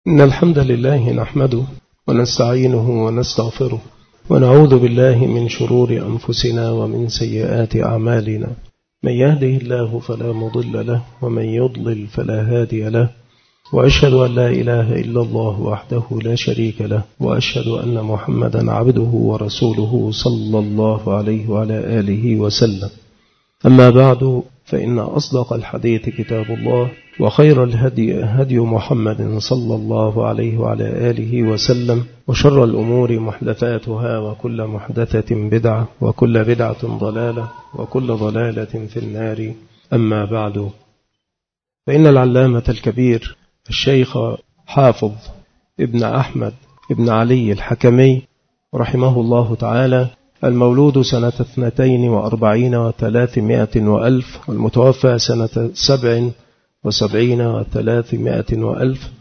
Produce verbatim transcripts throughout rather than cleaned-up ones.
إن الحمد لله نحمده ونستعينه ونستغفره ونعوذ بالله من شرور أنفسنا ومن سيئات أعمالنا. من يهده الله فلا مضل له ومن يضلل فلا هادي له، وأشهد أن لا إله إلا الله وحده لا شريك له، وأشهد أن محمدا عبده ورسوله صلى الله عليه وعلى آله وسلم. أما بعد، فإن أصدق الحديث كتاب الله، وخير الهدي هدي محمد صلى الله عليه وعلى آله وسلم، وشر الأمور محدثاتها، وكل محدثة بدعة، وكل بدعة ضلالة، وكل ضلالة في النار. أما بعد، فإن العلامة الكبير الشيخ حافظ ابن أحمد ابن علي الحكمي رحمه الله تعالى، المولود سنة اثنتين وأربعين وثلاثمائة وألف، والمتوفى سنة سبع وسبعين وثلاثمائة وألف،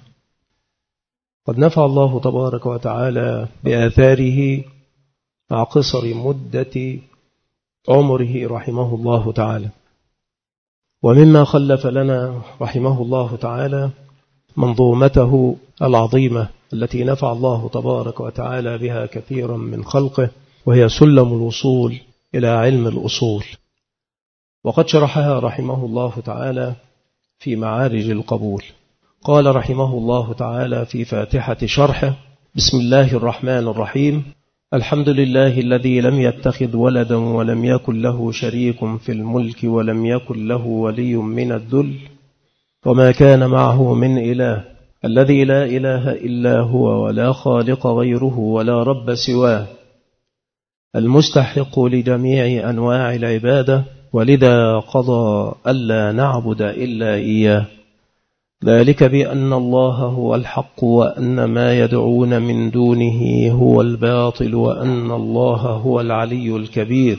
قد نفع الله تبارك وتعالى بآثاره مع قصر مدة عمره رحمه الله تعالى. ومما خلف لنا رحمه الله تعالى منظومته العظيمة التي نفع الله تبارك وتعالى بها كثيرا من خلقه، وهي سلم الوصول إلى علم الأصول، وقد شرحها رحمه الله تعالى في معارج القبول. قال رحمه الله تعالى في فاتحة شرحه: بسم الله الرحمن الرحيم. الحمد لله الذي لم يتخذ ولدا ولم يكن له شريك في الملك ولم يكن له ولي من الذل وما كان معه من إله، الذي لا إله إلا هو ولا خالق غيره ولا رب سواه، المستحق لجميع أنواع العبادة، ولذا قضى ألا نعبد إلا إياه، ذلك بأن الله هو الحق وأن ما يدعون من دونه هو الباطل وأن الله هو العلي الكبير،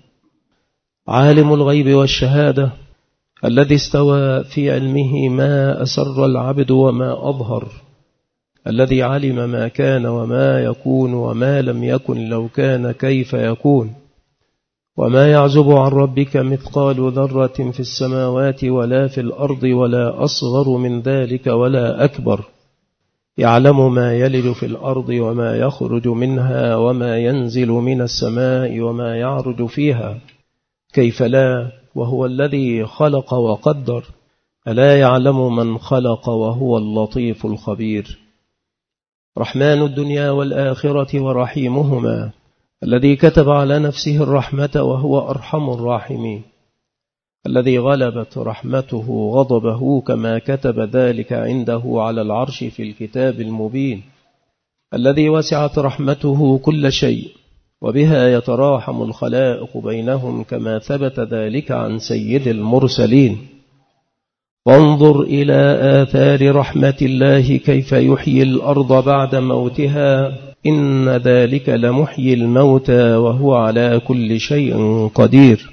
عالم الغيب والشهادة، الذي استوى في علمه ما أسر العبد وما أظهر، الذي علم ما كان وما يكون وما لم يكن لو كان كيف يكون، وما يعزب عن ربك مثقال ذرة في السماوات ولا في الأرض ولا أصغر من ذلك ولا أكبر، يعلم ما يلج في الأرض وما يخرج منها وما ينزل من السماء وما يعرج فيها، كيف لا، وهو الذي خلق وقدر، ألا يعلم من خلق وهو اللطيف الخبير، رحمن الدنيا والآخرة ورحيمهما، الذي كتب على نفسه الرحمة وهو أرحم الراحمين، الذي غلبت رحمته غضبه كما كتب ذلك عنده على العرش في الكتاب المبين، الذي وسعت رحمته كل شيء وبها يتراحم الخلائق بينهم كما ثبت ذلك عن سيد المرسلين. وانظر إلى آثار رحمة الله كيف يحيي الأرض بعد موتها، إن ذلك لمحيي الموتى وهو على كل شيء قدير،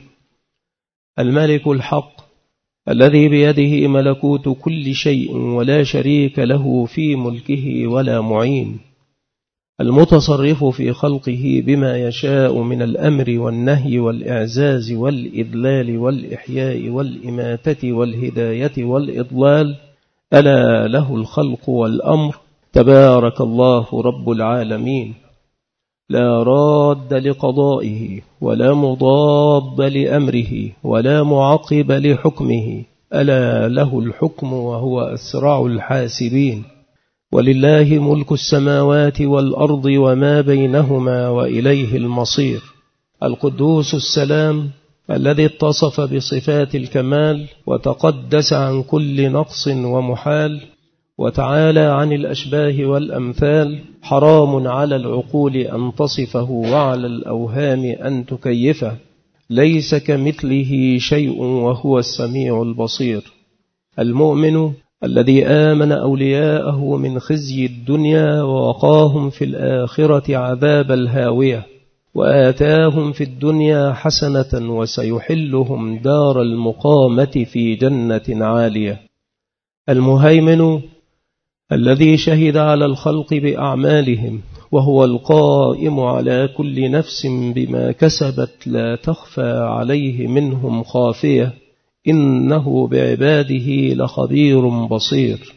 الملك الحق الذي بيده ملكوت كل شيء ولا شريك له في ملكه ولا معين، المتصرف في خلقه بما يشاء من الأمر والنهي والإعزاز والإذلال والإحياء والإماتة والهداية والإضلال، ألا له الخلق والأمر، تبارك الله رب العالمين، لا راد لقضائه ولا مضاد لأمره ولا معقب لحكمه، ألا له الحكم وهو أسرع الحاسبين، ولله ملك السماوات والأرض وما بينهما وإليه المصير، القدوس السلام الذي اتصف بصفات الكمال وتقدس عن كل نقص ومحال، وتعالى عن الأشباه والأمثال، حرام على العقول أن تصفه وعلى الأوهام أن تكيفه، ليس كمثله شيء وهو السميع البصير، المؤمن الذي آمن أولياءه من خزي الدنيا ووقاهم في الآخرة عذاب الهاوية، وآتاهم في الدنيا حسنة وسيحلهم دار المقامة في جنة عالية، المهيمن الذي شهد على الخلق بأعمالهم وهو القائم على كل نفس بما كسبت لا تخفى عليه منهم خافية، إنه بعباده لخبير بصير،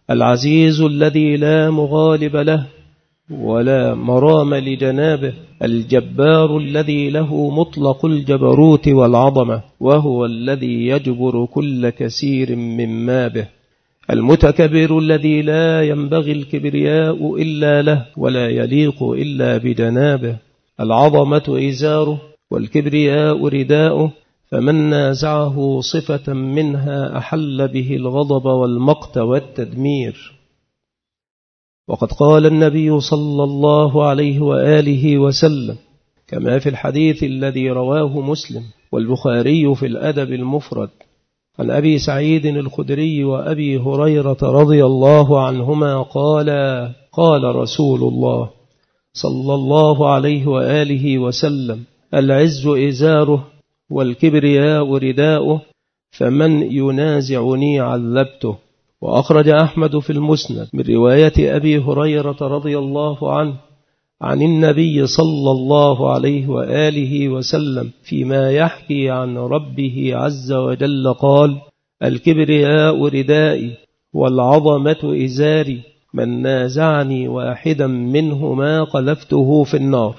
العزيز الذي لا مغالب له ولا مرام لجنابه، الجبار الذي له مطلق الجبروت والعظمة، وهو الذي يجبر كل كثير مما به، المتكبر الذي لا ينبغي الكبرياء إلا له ولا يليق إلا بجنابه، العظمة إزاره والكبرياء رداؤه، فمن نازعه صفة منها أحل به الغضب والمقت والتدمير. وقد قال النبي صلى الله عليه وآله وسلم كما في الحديث الذي رواه مسلم والبخاري في الأدب المفرد عن أبي سعيد الخدري وأبي هريرة رضي الله عنهما قال قال رسول الله صلى الله عليه وآله وسلم: العز إزاره والكبرياء رداؤه، فمن ينازعني عذبته. وأخرج أحمد في المسند من رواية أبي هريرة رضي الله عنه عن النبي صلى الله عليه وآله وسلم فيما يحكي عن ربه عز وجل قال: الكبرياء ردائي والعظمة إزاري، من نازعني واحدا منهما قذفته في النار.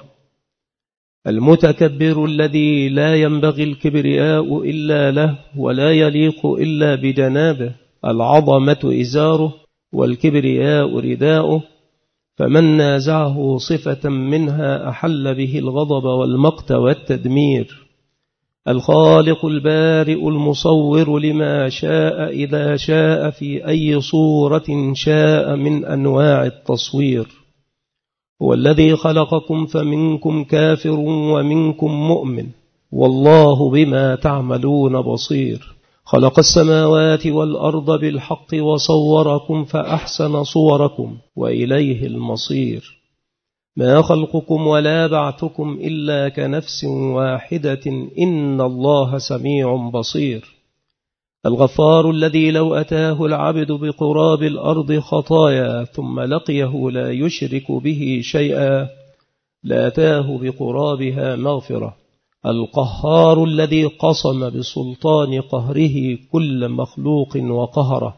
المتكبر الذي لا ينبغي الكبرياء إلا له ولا يليق إلا بجنابه، العظمة إزاره والكبرياء رداؤه، فمن نازعه صفة منها أحل به الغضب والمقت والتدمير. الخالق البارئ المصور لما شاء إذا شاء في أي صورة شاء من أنواع التصوير، هو الذي خلقكم فمنكم كافر ومنكم مؤمن، والله بما تعملون بصير. خلق السماوات والأرض بالحق وصوركم فأحسن صوركم وإليه المصير. ما خلقكم ولا بعثكم إلا كنفس واحدة إن الله سميع بصير. الغفار الذي لو أتاه العبد بقراب الأرض خطايا ثم لقيه لا يشرك به شيئا لأتاه بقرابها مغفرة. القهار الذي قصم بسلطان قهره كل مخلوق وقهره.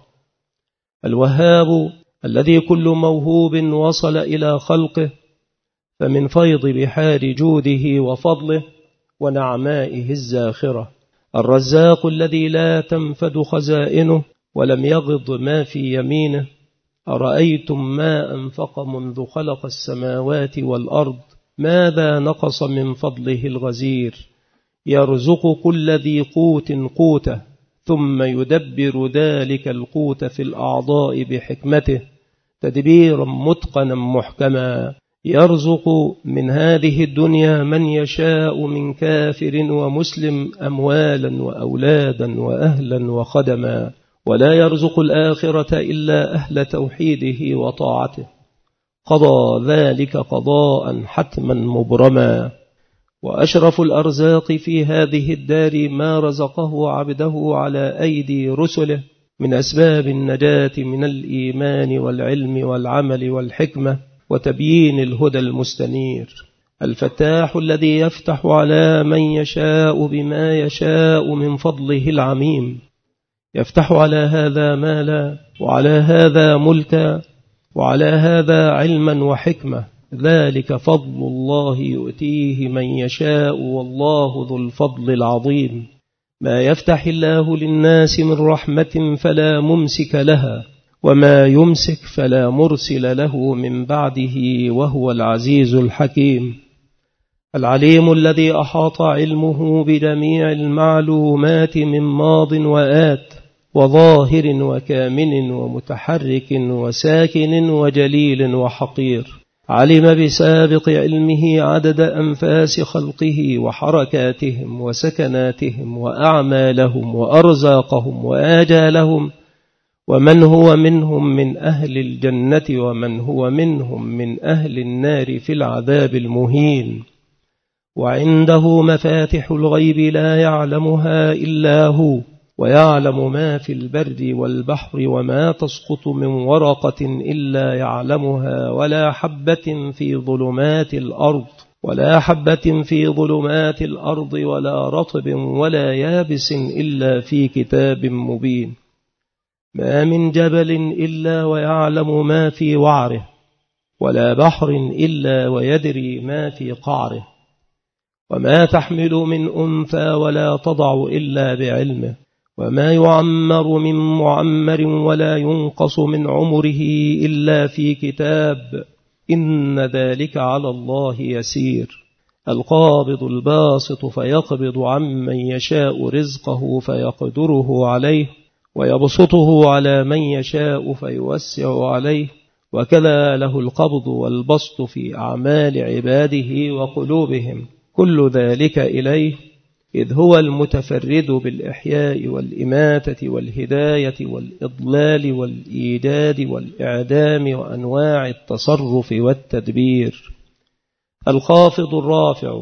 الوهاب الذي كل موهوب وصل إلى خلقه، فمن فيض بحار جوده وفضله ونعمائه الزاخرة. الرزاق الذي لا تنفد خزائنه ولم يغض ما في يمينه. أرأيتم ما أنفق منذ خلق السماوات والأرض ماذا نقص من فضله الغزير. يرزق كل ذي قوت قوته ثم يدبر ذلك القوت في الأعضاء بحكمته تدبيرا متقنا محكما. يرزق من هذه الدنيا من يشاء من كافر ومسلم أموالا وأولادا وأهلا وخدما، ولا يرزق الآخرة إلا أهل توحيده وطاعته. قضى ذلك قضاء حتما مبرما. وأشرف الأرزاق في هذه الدار ما رزقه عبده على أيدي رسله من أسباب النجاة من الإيمان والعلم والعمل والحكمة وتبيين الهدى المستنير. الفتاح الذي يفتح على من يشاء بما يشاء من فضله العميم، يفتح على هذا مالا وعلى هذا ملكا وعلى هذا علما وحكمة. ذلك فضل الله يؤتيه من يشاء والله ذو الفضل العظيم. ما يفتح الله للناس من رحمة فلا ممسك لها، وما يمسك فلا مرسل له من بعده، وهو العزيز الحكيم. العليم الذي أحاط علمه بجميع المعلومات من ماض وآت وظاهر وكامن ومتحرك وساكن وجليل وحقير. علم بسابق علمه عدد أنفاس خلقه وحركاتهم وسكناتهم وأعمالهم وأرزاقهم وآجالهم، ومن هو منهم من أهل الجنة ومن هو منهم من أهل النار في العذاب المهين. وعنده مفاتح الغيب لا يعلمها إلا هو، ويعلم ما في البر والبحر وما تسقط من ورقة إلا يعلمها، ولا حبة في ظلمات الأرض ولا حبة في ظلمات الأرض ولا رطب ولا يابس إلا في كتاب مبين. ما من جبل إلا ويعلم ما في وعره، ولا بحر إلا ويدري ما في قعره، وما تحمل من أنثى ولا تضع إلا بعلمه، وما يعمر من معمر ولا ينقص من عمره إلا في كتاب، إن ذلك على الله يسير. القابض الباسط فيقبض عمن يشاء رزقه فيقدره عليه، ويبسطه على من يشاء فيوسع عليه، وكذا له القبض والبسط في أعمال عباده وقلوبهم، كل ذلك إليه، إذ هو المتفرد بالإحياء والإماتة والهداية والإضلال والإيجاد والإعدام وأنواع التصرف والتدبير. الخافض الرافع،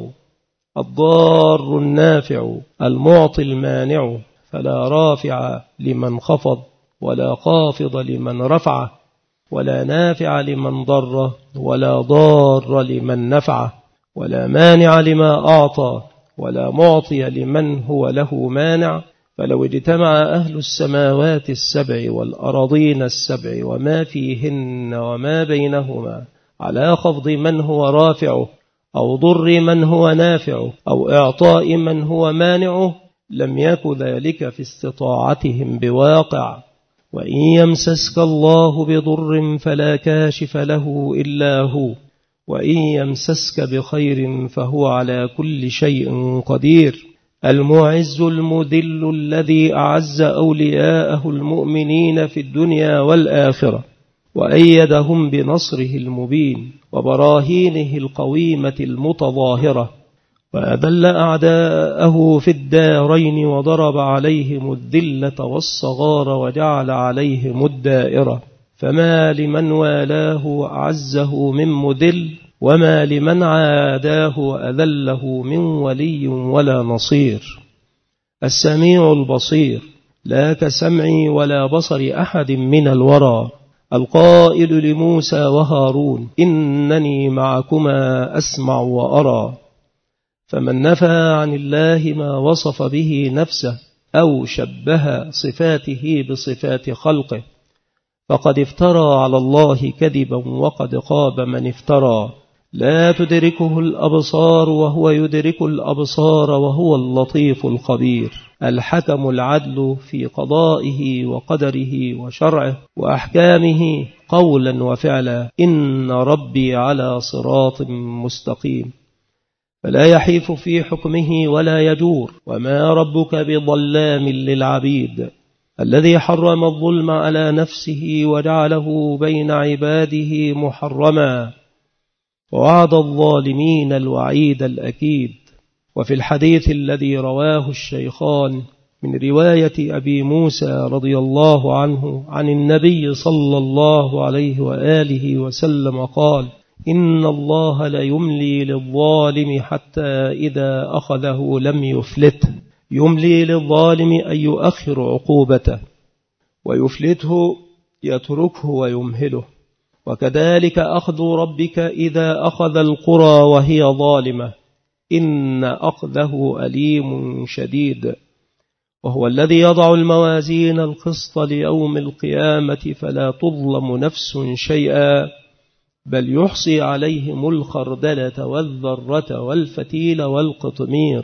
الضار النافع، المعطي المانع، فلا رافع لمن خفض، ولا خافض لمن رفعه، ولا نافع لمن ضره، ولا ضار لمن نفعه، ولا مانع لما أعطى، ولا معطي لمن هو له مانع. فلو اجتمع أهل السماوات السبع والأراضين السبع وما فيهن وما بينهما على خفض من هو رافعه، أو ضر من هو نافعه، أو إعطاء من هو مانعه، لم يك ذلك في استطاعتهم بواقع. وإن يمسسك الله بضر فلا كاشف له إلا هو، وإن يمسسك بخير فهو على كل شيء قدير. المعز المذل الذي أعز أولياءه المؤمنين في الدنيا والآخرة، وأيدهم بنصره المبين وبراهينه القويمة المتظاهرة، وأذل أعداءه في الدارين وضرب عليهم الذلة والصغار وجعل عليهم الدائرة. فما لمن والاه أعزه من مذل، وما لمن عاداه أذله من ولي ولا نصير. السميع البصير، لا كسمعي ولا بصر أحد من الورى، القائل لموسى وهارون إنني معكما أسمع وأرى. فمن نفى عن الله ما وصف به نفسه أو شبه صفاته بصفات خلقه فقد افترى على الله كذبا، وقد خاب من افترى. لا تدركه الأبصار وهو يدرك الأبصار، وهو اللطيف الخبير، الحكم العدل في قضائه وقدره وشرعه وأحكامه قولا وفعلا. إن ربي على صراط مستقيم. فلا يحيف في حكمه ولا يجور، وما ربك بظلام للعبيد. الذي حرم الظلم على نفسه وجعله بين عباده محرما، ووعد الظالمين الوعيد الأكيد. وفي الحديث الذي رواه الشيخان من رواية أبي موسى رضي الله عنه عن النبي صلى الله عليه وآله وسلم قال: إن الله ليملي للظالم حتى إذا أخذه لم يفلته. يملي للظالم أن يؤخر عقوبته، ويفلته يتركه ويمهله. وكذلك أخذ ربك إذا أخذ القرى وهي ظالمة، إن أخذه أليم شديد. وهو الذي يضع الموازين القسط ليوم القيامة فلا تظلم نفس شيئا، بل يحصي عليهم الخردلة والذرة والفتيل والقطمير.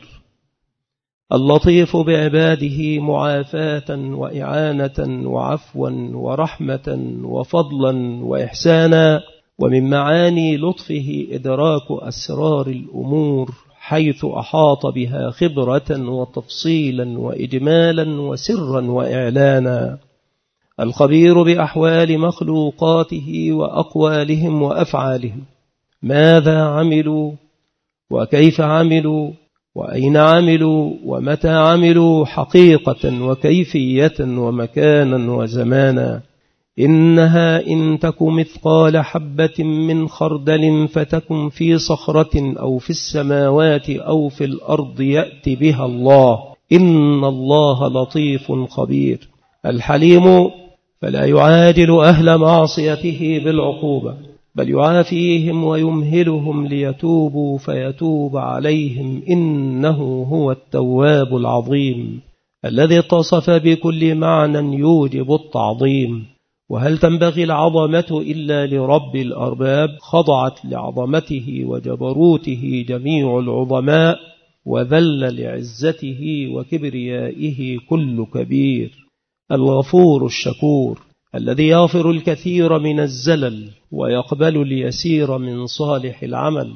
اللطيف بعباده معافاة وإعانة وعفوا ورحمة وفضلا وإحسانا. ومن معاني لطفه إدراك أسرار الأمور، حيث أحاط بها خبرة وتفصيلا وإجمالا وسرا وإعلانا. الخبير بأحوال مخلوقاته وأقوالهم وأفعالهم، ماذا عملوا وكيف عملوا وأين عملوا ومتى عملوا، حقيقة وكيفية ومكانا وزمانا. إنها إن تك مثقال حبة من خردل فتكن في صخرة أو في السماوات أو في الأرض يأتي بها الله، إن الله لطيف خبير. الحليم فلا يعاجل أهل معصيته بالعقوبة، بل يعافيهم ويمهلهم ليتوبوا فيتوب عليهم، إنه هو التواب العظيم. الذي اتصف بكل معنى يوجب التعظيم. وهل تنبغي العظمة إلا لرب الأرباب؟ خضعت لعظمته وجبروته جميع العظماء، وذل لعزته وكبريائه كل كبير. الغفور الشكور الذي يغفر الكثير من الزلل ويقبل اليسير من صالح العمل،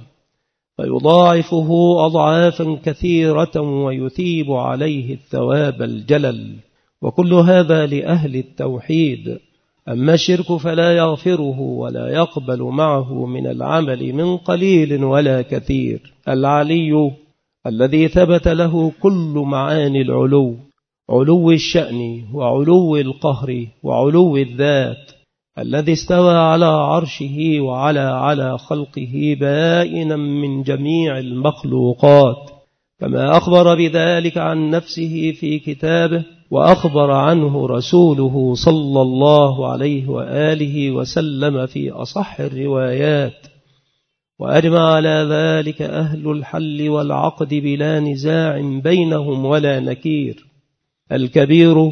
فيضاعفه أضعافا كثيرة ويثيب عليه الثواب الجلل، وكل هذا لأهل التوحيد. أما الشرك فلا يغفره ولا يقبل معه من العمل من قليل ولا كثير. العلي الذي ثبت له كل معاني العلو، علو الشأن وعلو القهر وعلو الذات، الذي استوى على عرشه وعلى على خلقه بائنا من جميع المخلوقات، كما أخبر بذلك عن نفسه في كتابه، وأخبر عنه رسوله صلى الله عليه وآله وسلم في أصح الروايات، وأجمع على ذلك أهل الحل والعقد بلا نزاع بينهم ولا نكير. الكبير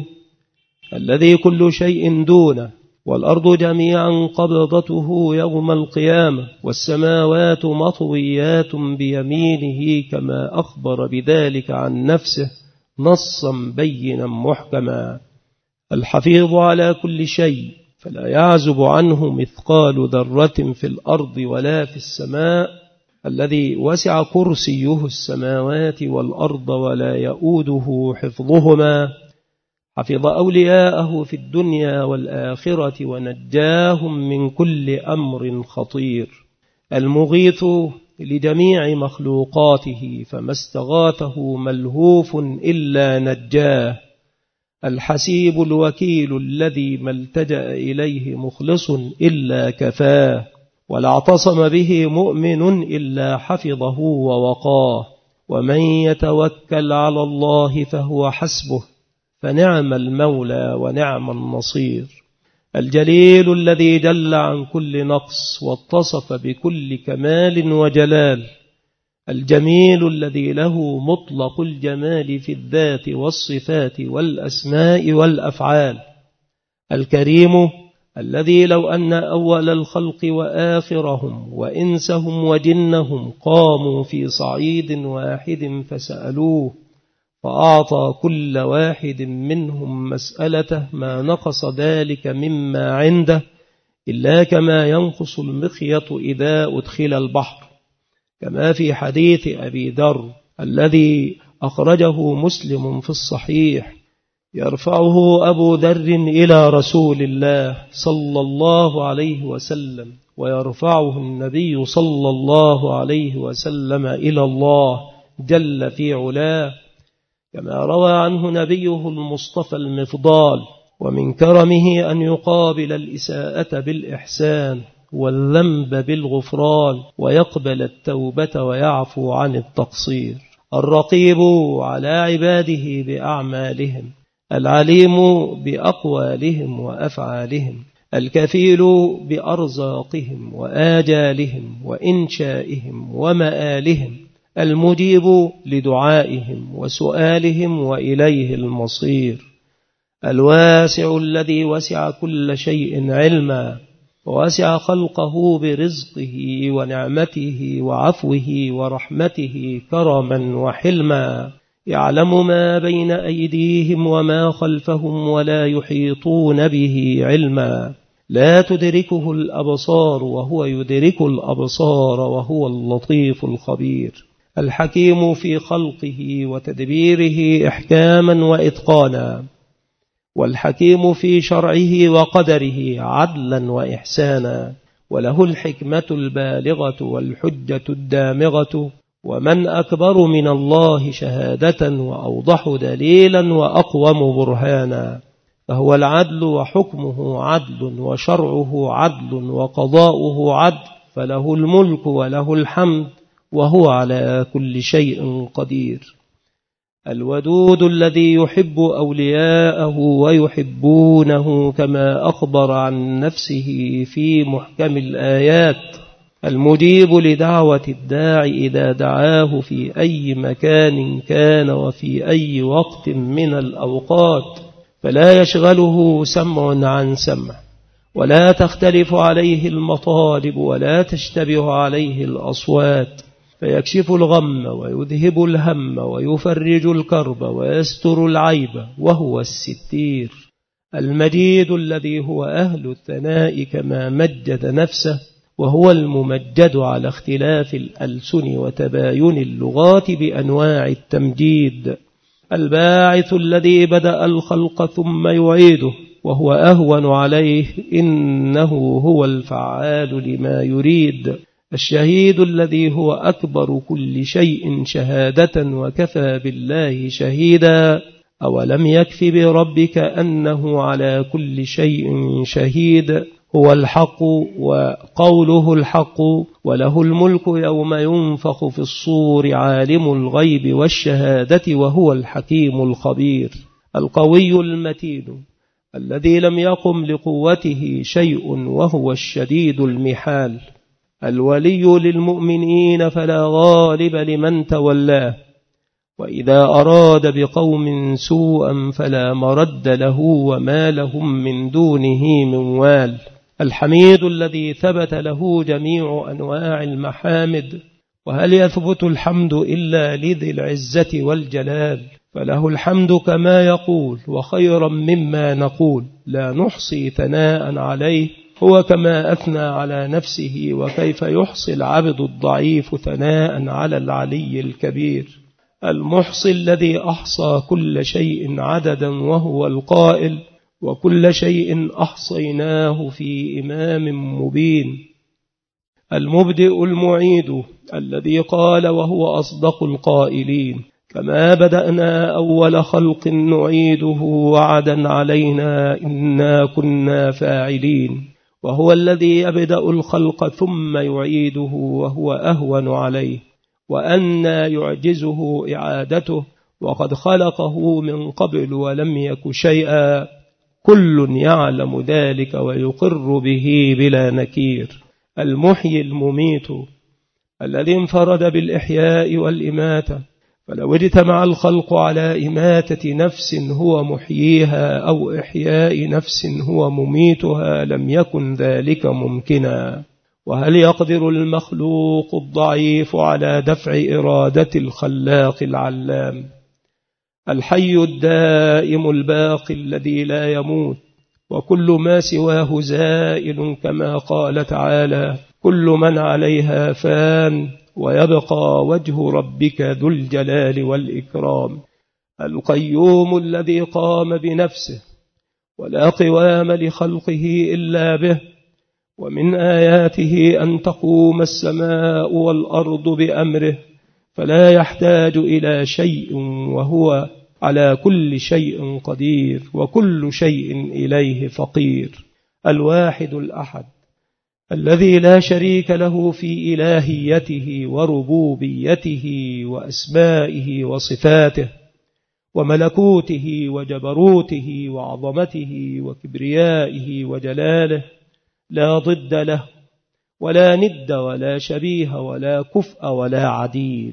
الذي كل شيء دونه، والأرض جميعا قبضته يوم القيامة، والسماوات مطويات بيمينه، كما أخبر بذلك عن نفسه نصا بينا محكما. الحفيظ على كل شيء، فلا يعزب عنه مثقال ذرة في الأرض ولا في السماء، الذي وسع كرسيه السماوات والأرض ولا يؤوده حفظهما، حفظ أولياءه في الدنيا والآخرة ونجاهم من كل أمر خطير. المغيث لجميع مخلوقاته، فما استغاثه ملهوف إلا نجاه. الحسيب الوكيل الذي ما التجأ إليه مخلص إلا كفاه، ولا اعتصم به مؤمن إلا حفظه ووقاه. ومن يتوكل على الله فهو حسبه، فنعم المولى ونعم النصير. الجليل الذي جل عن كل نقص واتصف بكل كمال وجلال. الجميل الذي له مطلق الجمال في الذات والصفات والأسماء والأفعال. الكريم الذي لو أن أول الخلق وآخرهم وإنسهم وجنهم قاموا في صعيد واحد فسألوه، فأعطى كل واحد منهم مسألته، ما نقص ذلك مما عنده إلا كما ينقص المخيط إذا أدخل البحر، كما في حديث أبي ذر الذي أخرجه مسلم في الصحيح، يرفعه أبو ذر إلى رسول الله صلى الله عليه وسلم، ويرفعه النبي صلى الله عليه وسلم إلى الله جل في علاه، كما روى عنه نبيه المصطفى المفضال: ومن كرمه أن يقابل الإساءة بالإحسان والذنب بالغفران، ويقبل التوبة ويعفو عن التقصير. الرقيب على عباده بأعمالهم، العليم بأقوالهم وأفعالهم، الكفيل بأرزاقهم وآجالهم وإنشائهم ومآلهم، المجيب لدعائهم وسؤالهم وإليه المصير. الواسع الذي وسع كل شيء علما، ووسع خلقه برزقه ونعمته وعفوه ورحمته كرما وحلما، يعلم ما بين أيديهم وما خلفهم ولا يحيطون به علما، لا تدركه الأبصار وهو يدرك الأبصار وهو اللطيف الخبير. الحكيم في خلقه وتدبيره إحكاما وإتقانا، والحكيم في شرعه وقدره عدلا وإحسانا، وله الحكمة البالغة والحجة الدامغة، ومن أكبر من الله شهادة وأوضح دليلا وأقوم برهانا. فهو العدل وحكمه عدل وشرعه عدل وقضاؤه عدل، فله الملك وله الحمد وهو على كل شيء قدير. الودود الذي يحب أولياءه ويحبونه، كما أخبر عن نفسه في محكم الآيات: المجيب لدعوة الداعي إذا دعاه في أي مكان كان وفي أي وقت من الأوقات، فلا يشغله سمع عن سمع، ولا تختلف عليه المطالب، ولا تشتبه عليه الأصوات، فيكشف الغم ويذهب الهم ويفرج الكرب ويستر العيب، وهو الستير. المجيد الذي هو أهل الثناء كما مجد نفسه، وهو الممجد على اختلاف الألسن وتباين اللغات بأنواع التمجيد. الباعث الذي بدأ الخلق ثم يعيده، وهو أهون عليه، إنه هو الفعال لما يريد. الشهيد الذي هو أكبر كل شيء شهادة، وكفى بالله شهيدا. أولم يكف بربك أنه على كل شيء شهيد. هو الحق وقوله الحق، وله الملك يوم ينفخ في الصور، عالم الغيب والشهادة، وهو الحكيم الخبير. القوي المتين الذي لم يقم لقوته شيء، وهو الشديد المحال. الولي للمؤمنين فلا غالب لمن تولاه، وإذا أراد بقوم سوءا فلا مرد له، وما لهم من دونه من وال. الحميد الذي ثبت له جميع أنواع المحامد، وهل يثبت الحمد إلا لذي العزة والجلال؟ فله الحمد كما يقول، وخيرا مما نقول، لا نحصي ثناء عليه، هو كما أثنى على نفسه. وكيف يحصي العبد الضعيف ثناء على العلي الكبير؟ المحصي الذي أحصى كل شيء عددا، وهو القائل: وكل شيء أحصيناه في إمام مبين. المبدئ المعيد الذي قال، وهو أصدق القائلين: كما بدأنا أول خلق نعيده، وعدا علينا إنا كنا فاعلين. وهو الذي يبدأ الخلق ثم يعيده، وهو أهون عليه، وأنى يعجزه إعادته، وقد خلقه من قبل ولم يك شيئا. كل يعلم ذلك ويقر به بلا نكير. المحيي المميت الذي انفرد بالإحياء والإماتة، فلو اجتمع الخلق على إماتة نفس هو محييها، أو إحياء نفس هو مميتها، لم يكن ذلك ممكنا. وهل يقدر المخلوق الضعيف على دفع إرادة الخلاق العلام؟ الحي الدائم الباقي الذي لا يموت، وكل ما سواه زائل، كما قال تعالى: كل من عليها فان، ويبقى وجه ربك ذو الجلال والإكرام. القيوم الذي قام بنفسه، ولا قوام لخلقه إلا به. ومن آياته أن تقوم السماء والأرض بأمره، فلا يحتاج إلى شيء، وهو على كل شيء قدير، وكل شيء إليه فقير. الواحد الأحد الذي لا شريك له في إلهيته وربوبيته وأسمائه وصفاته وملكوته وجبروته وعظمته وكبريائه وجلاله، لا ضد له، ولا ند، ولا شبيه، ولا كفء، ولا عديل.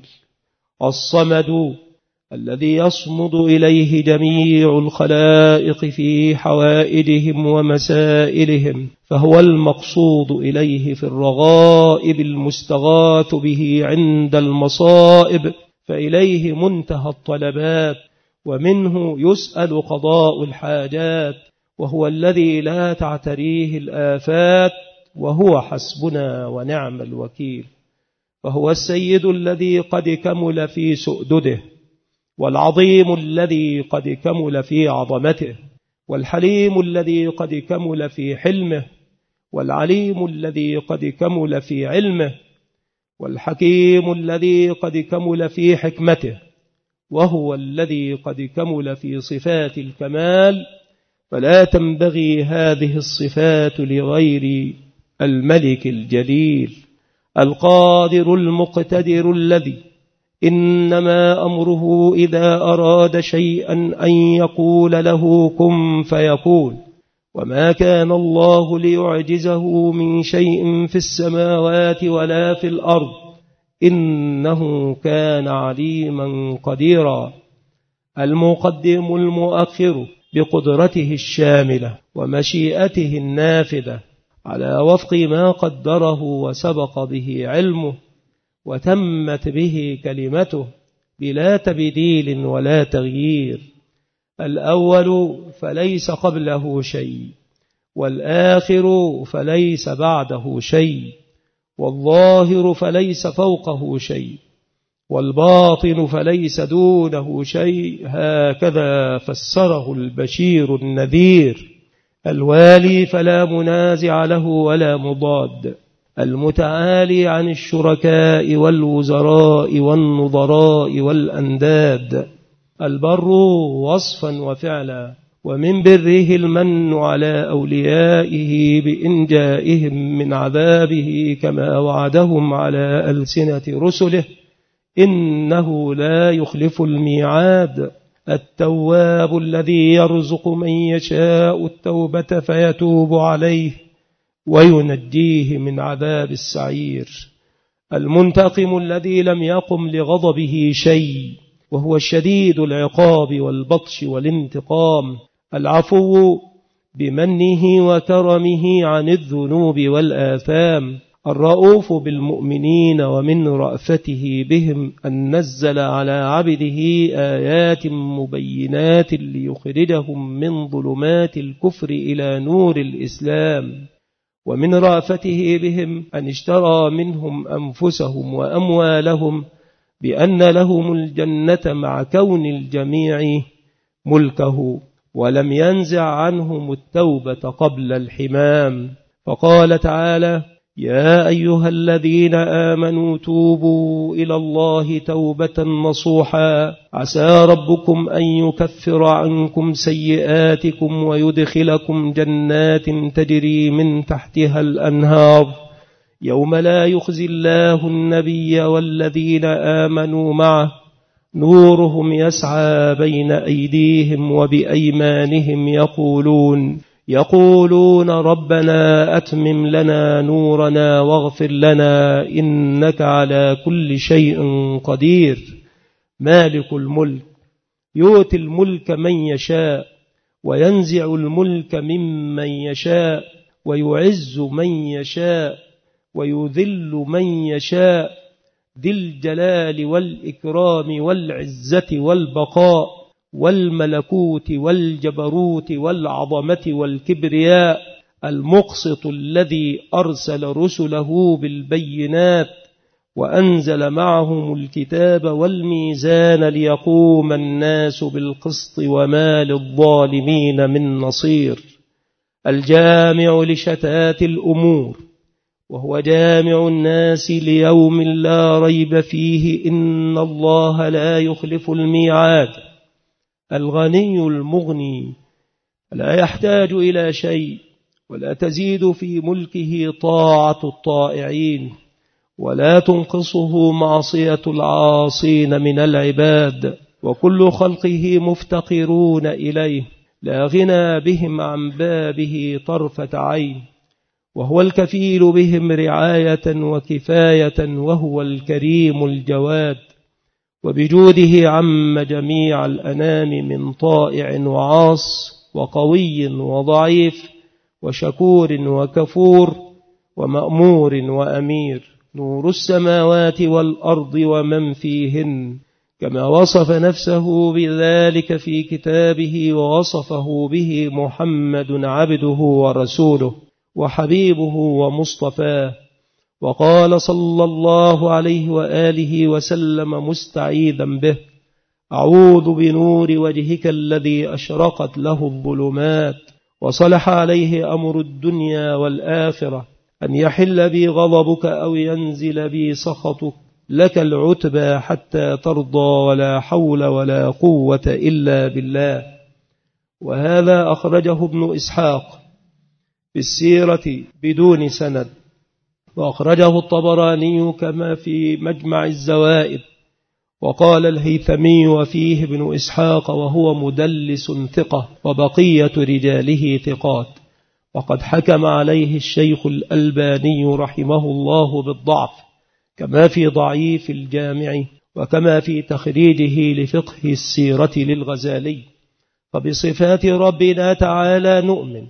الصمد الذي يصمد إليه جميع الخلائق في حوائجهم ومسائلهم، فهو المقصود إليه في الرغائب، المستغاث به عند المصائب، فإليه منتهى الطلبات، ومنه يسأل قضاء الحاجات، وهو الذي لا تعتريه الآفات، وهو حسبنا ونعم الوكيل. فهو السيد الذي قد كمل في سؤدده، والعظيم الذي قد كمل في عظمته، والحليم الذي قد كمل في حلمه، والعليم الذي قد كمل في علمه، والحكيم الذي قد كمل في حكمته، وهو الذي قد كمل في صفات الكمال، فلا تنبغي هذه الصفات لغير الملك الجليل. القادر المقتدر الذي إنما أمره إذا أراد شيئا أن يقول له كن فيكون، وما كان الله ليعجزه من شيء في السماوات ولا في الأرض إنه كان عليما قديرا. المقدم المؤخر بقدرته الشاملة ومشيئته النافذة على وفق ما قدره وسبق به علمه وتمت به كلمته بلا تبديل ولا تغيير. الأول فليس قبله شيء، والآخر فليس بعده شيء، والظاهر فليس فوقه شيء، والباطن فليس دونه شيء. هكذا فسره البشير النذير. الوالي فلا منازع له ولا مضاد، المتعالي عن الشركاء والوزراء والنظراء والأنداد، البر وصفا وفعلا، ومن بره المن على أوليائه بإنجائهم من عذابه كما وعدهم على ألسنة رسله إنه لا يخلف الميعاد. التواب الذي يرزق من يشاء التوبة فيتوب عليه وينجيه من عذاب السعير. المنتقم الذي لم يقم لغضبه شيء، وهو الشديد العقاب والبطش والانتقام، العفو بمنه وكرمه عن الذنوب والآثام، الرؤوف بالمؤمنين ومن رأفته بهم أن نزل على عبده آيات مبينات ليخرجهم من ظلمات الكفر إلى نور الإسلام، ومن رأفته بهم أن اشترى منهم أنفسهم وأموالهم بأن لهم الجنة مع كون الجميع ملكه، ولم ينزع عنهم التوبة قبل الحمام. فقال تعالى: يا أيها الذين آمنوا توبوا إلى الله توبة نصوحا عسى ربكم أن يكفر عنكم سيئاتكم ويدخلكم جنات تجري من تحتها الأنهار يوم لا يخزي الله النبي والذين آمنوا معه نورهم يسعى بين أيديهم وبأيمانهم يقولون يقولون ربنا أتمم لنا نورنا واغفر لنا إنك على كل شيء قدير. مالك الملك يؤتي الملك من يشاء وينزع الملك ممن يشاء ويعز من يشاء ويذل من يشاء ذي الجلال والإكرام والعزة والبقاء والملكوت والجبروت والعظمة والكبرياء، المقسط الذي أرسل رسله بالبينات وأنزل معهم الكتاب والميزان ليقوم الناس بالقسط وما للظالمين من نصير. الجامع لشتات الأمور، وهو جامع الناس ليوم لا ريب فيه إن الله لا يخلف الميعاد. الغني المغني لا يحتاج إلى شيء، ولا تزيد في ملكه طاعة الطائعين، ولا تنقصه معصية العاصين من العباد، وكل خلقه مفتقرون إليه لا غنى بهم عن بابه طرفة عين، وهو الكفيل بهم رعاية وكفاية، وهو الكريم الجواد، وبجوده عم جميع الأنام من طائع وعاص وقوي وضعيف وشكور وكفور ومأمور وأمير، نور السماوات والأرض ومن فيهن، كما وصف نفسه بذلك في كتابه ووصفه به محمد عبده ورسوله وحبيبه ومصطفاه. وقال صلى الله عليه وآله وسلم مستعيذا به: أعوذ بنور وجهك الذي أشرقت له الظلمات وصلح عليه أمر الدنيا والآخرة أن يحل بي غضبك أو ينزل بي سخطك، لك العتبى حتى ترضى، ولا حول ولا قوة إلا بالله. وهذا أخرجه ابن إسحاق في السيرة بدون سند، وأخرجه الطبراني كما في مجمع الزوائد. وقال الهيثمي وفيه ابن إسحاق وهو مدلس ثقة، وبقية رجاله ثقات. وقد حكم عليه الشيخ الألباني رحمه الله بالضعف، كما في ضعيف الجامع وكما في تخريجه لفقه السيرة للغزالي. فبصفات ربنا تعالى نؤمن،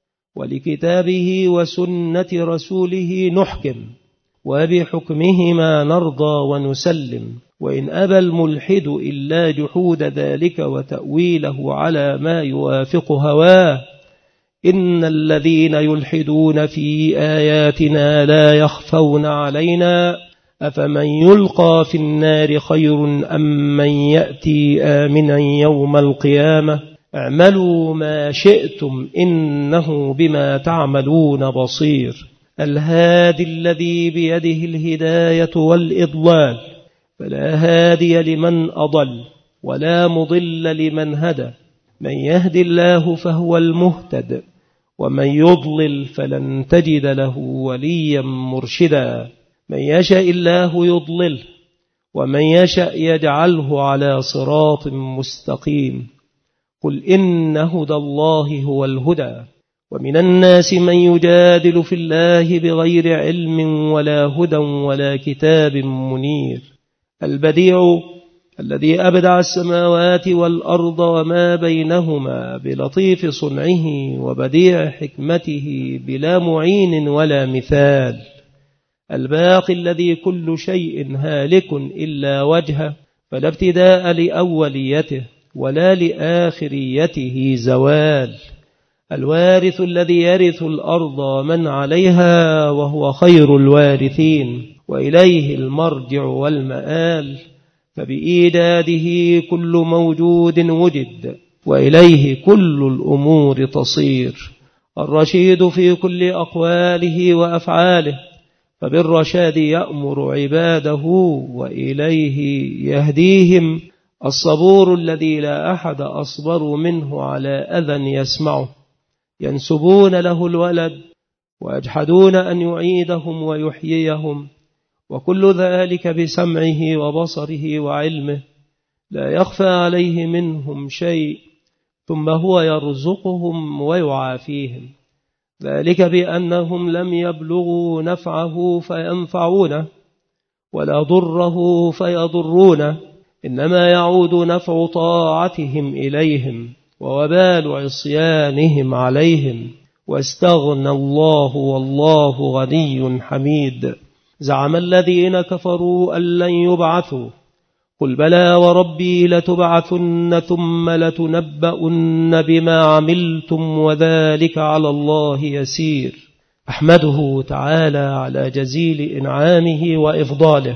ولكتابه وسنة رسوله نحكم، وبحكمهما نرضى ونسلم. وإن أبى الملحد إلا جحود ذلك وتأويله على ما يوافق هواه، إن الذين يلحدون في آياتنا لا يخفون علينا، أفمن يلقى في النار خير أم من يأتي آمنا يوم القيامة. اعملوا ما شئتم إنه بما تعملون بصير. الهادي الذي بيده الهداية والإضلال، فلا هادي لمن أضل ولا مضل لمن هدى. من يهد الله فهو المهتد، ومن يضلل فلن تجد له وليا مرشدا. من يشاء الله يضلل، ومن يشاء يجعله على صراط مستقيم. قل إن هدى الله هو الهدى. ومن الناس من يجادل في الله بغير علم ولا هدى ولا كتاب منير. البديع الذي أبدع السماوات والأرض وما بينهما بلطيف صنعه وبديع حكمته بلا معين ولا مثال. الباقي الذي كل شيء هالك إلا وجهه، فلا ابتداء لأوليته ولا لآخريته زوال. الوارث الذي يرث الأرض ومن عليها وهو خير الوارثين، وإليه المرجع والمآل. فبإيجاده كل موجود وجد، وإليه كل الأمور تصير. الرشيد في كل أقواله وأفعاله، فبالرشاد يأمر عباده وإليه يهديهم. الصبور الذي لا أحد أصبر منه على أذى يسمعه. ينسبون له الولد ويجحدون أن يعيدهم ويحييهم، وكل ذلك بسمعه وبصره وعلمه، لا يخفى عليه منهم شيء، ثم هو يرزقهم ويعافيهم. ذلك بأنهم لم يبلغوا نفعه فينفعونه، ولا ضره فيضرونه، إنما يعود نفع طاعتهم إليهم ووبال عصيانهم عليهم. واستغنى الله والله غني حميد. زعم الذين كفروا أن لن يبعثوا، قل بلى وربي لتبعثن ثم لتنبؤن بما عملتم وذلك على الله يسير. أحمده تعالى على جزيل إنعامه وإفضاله،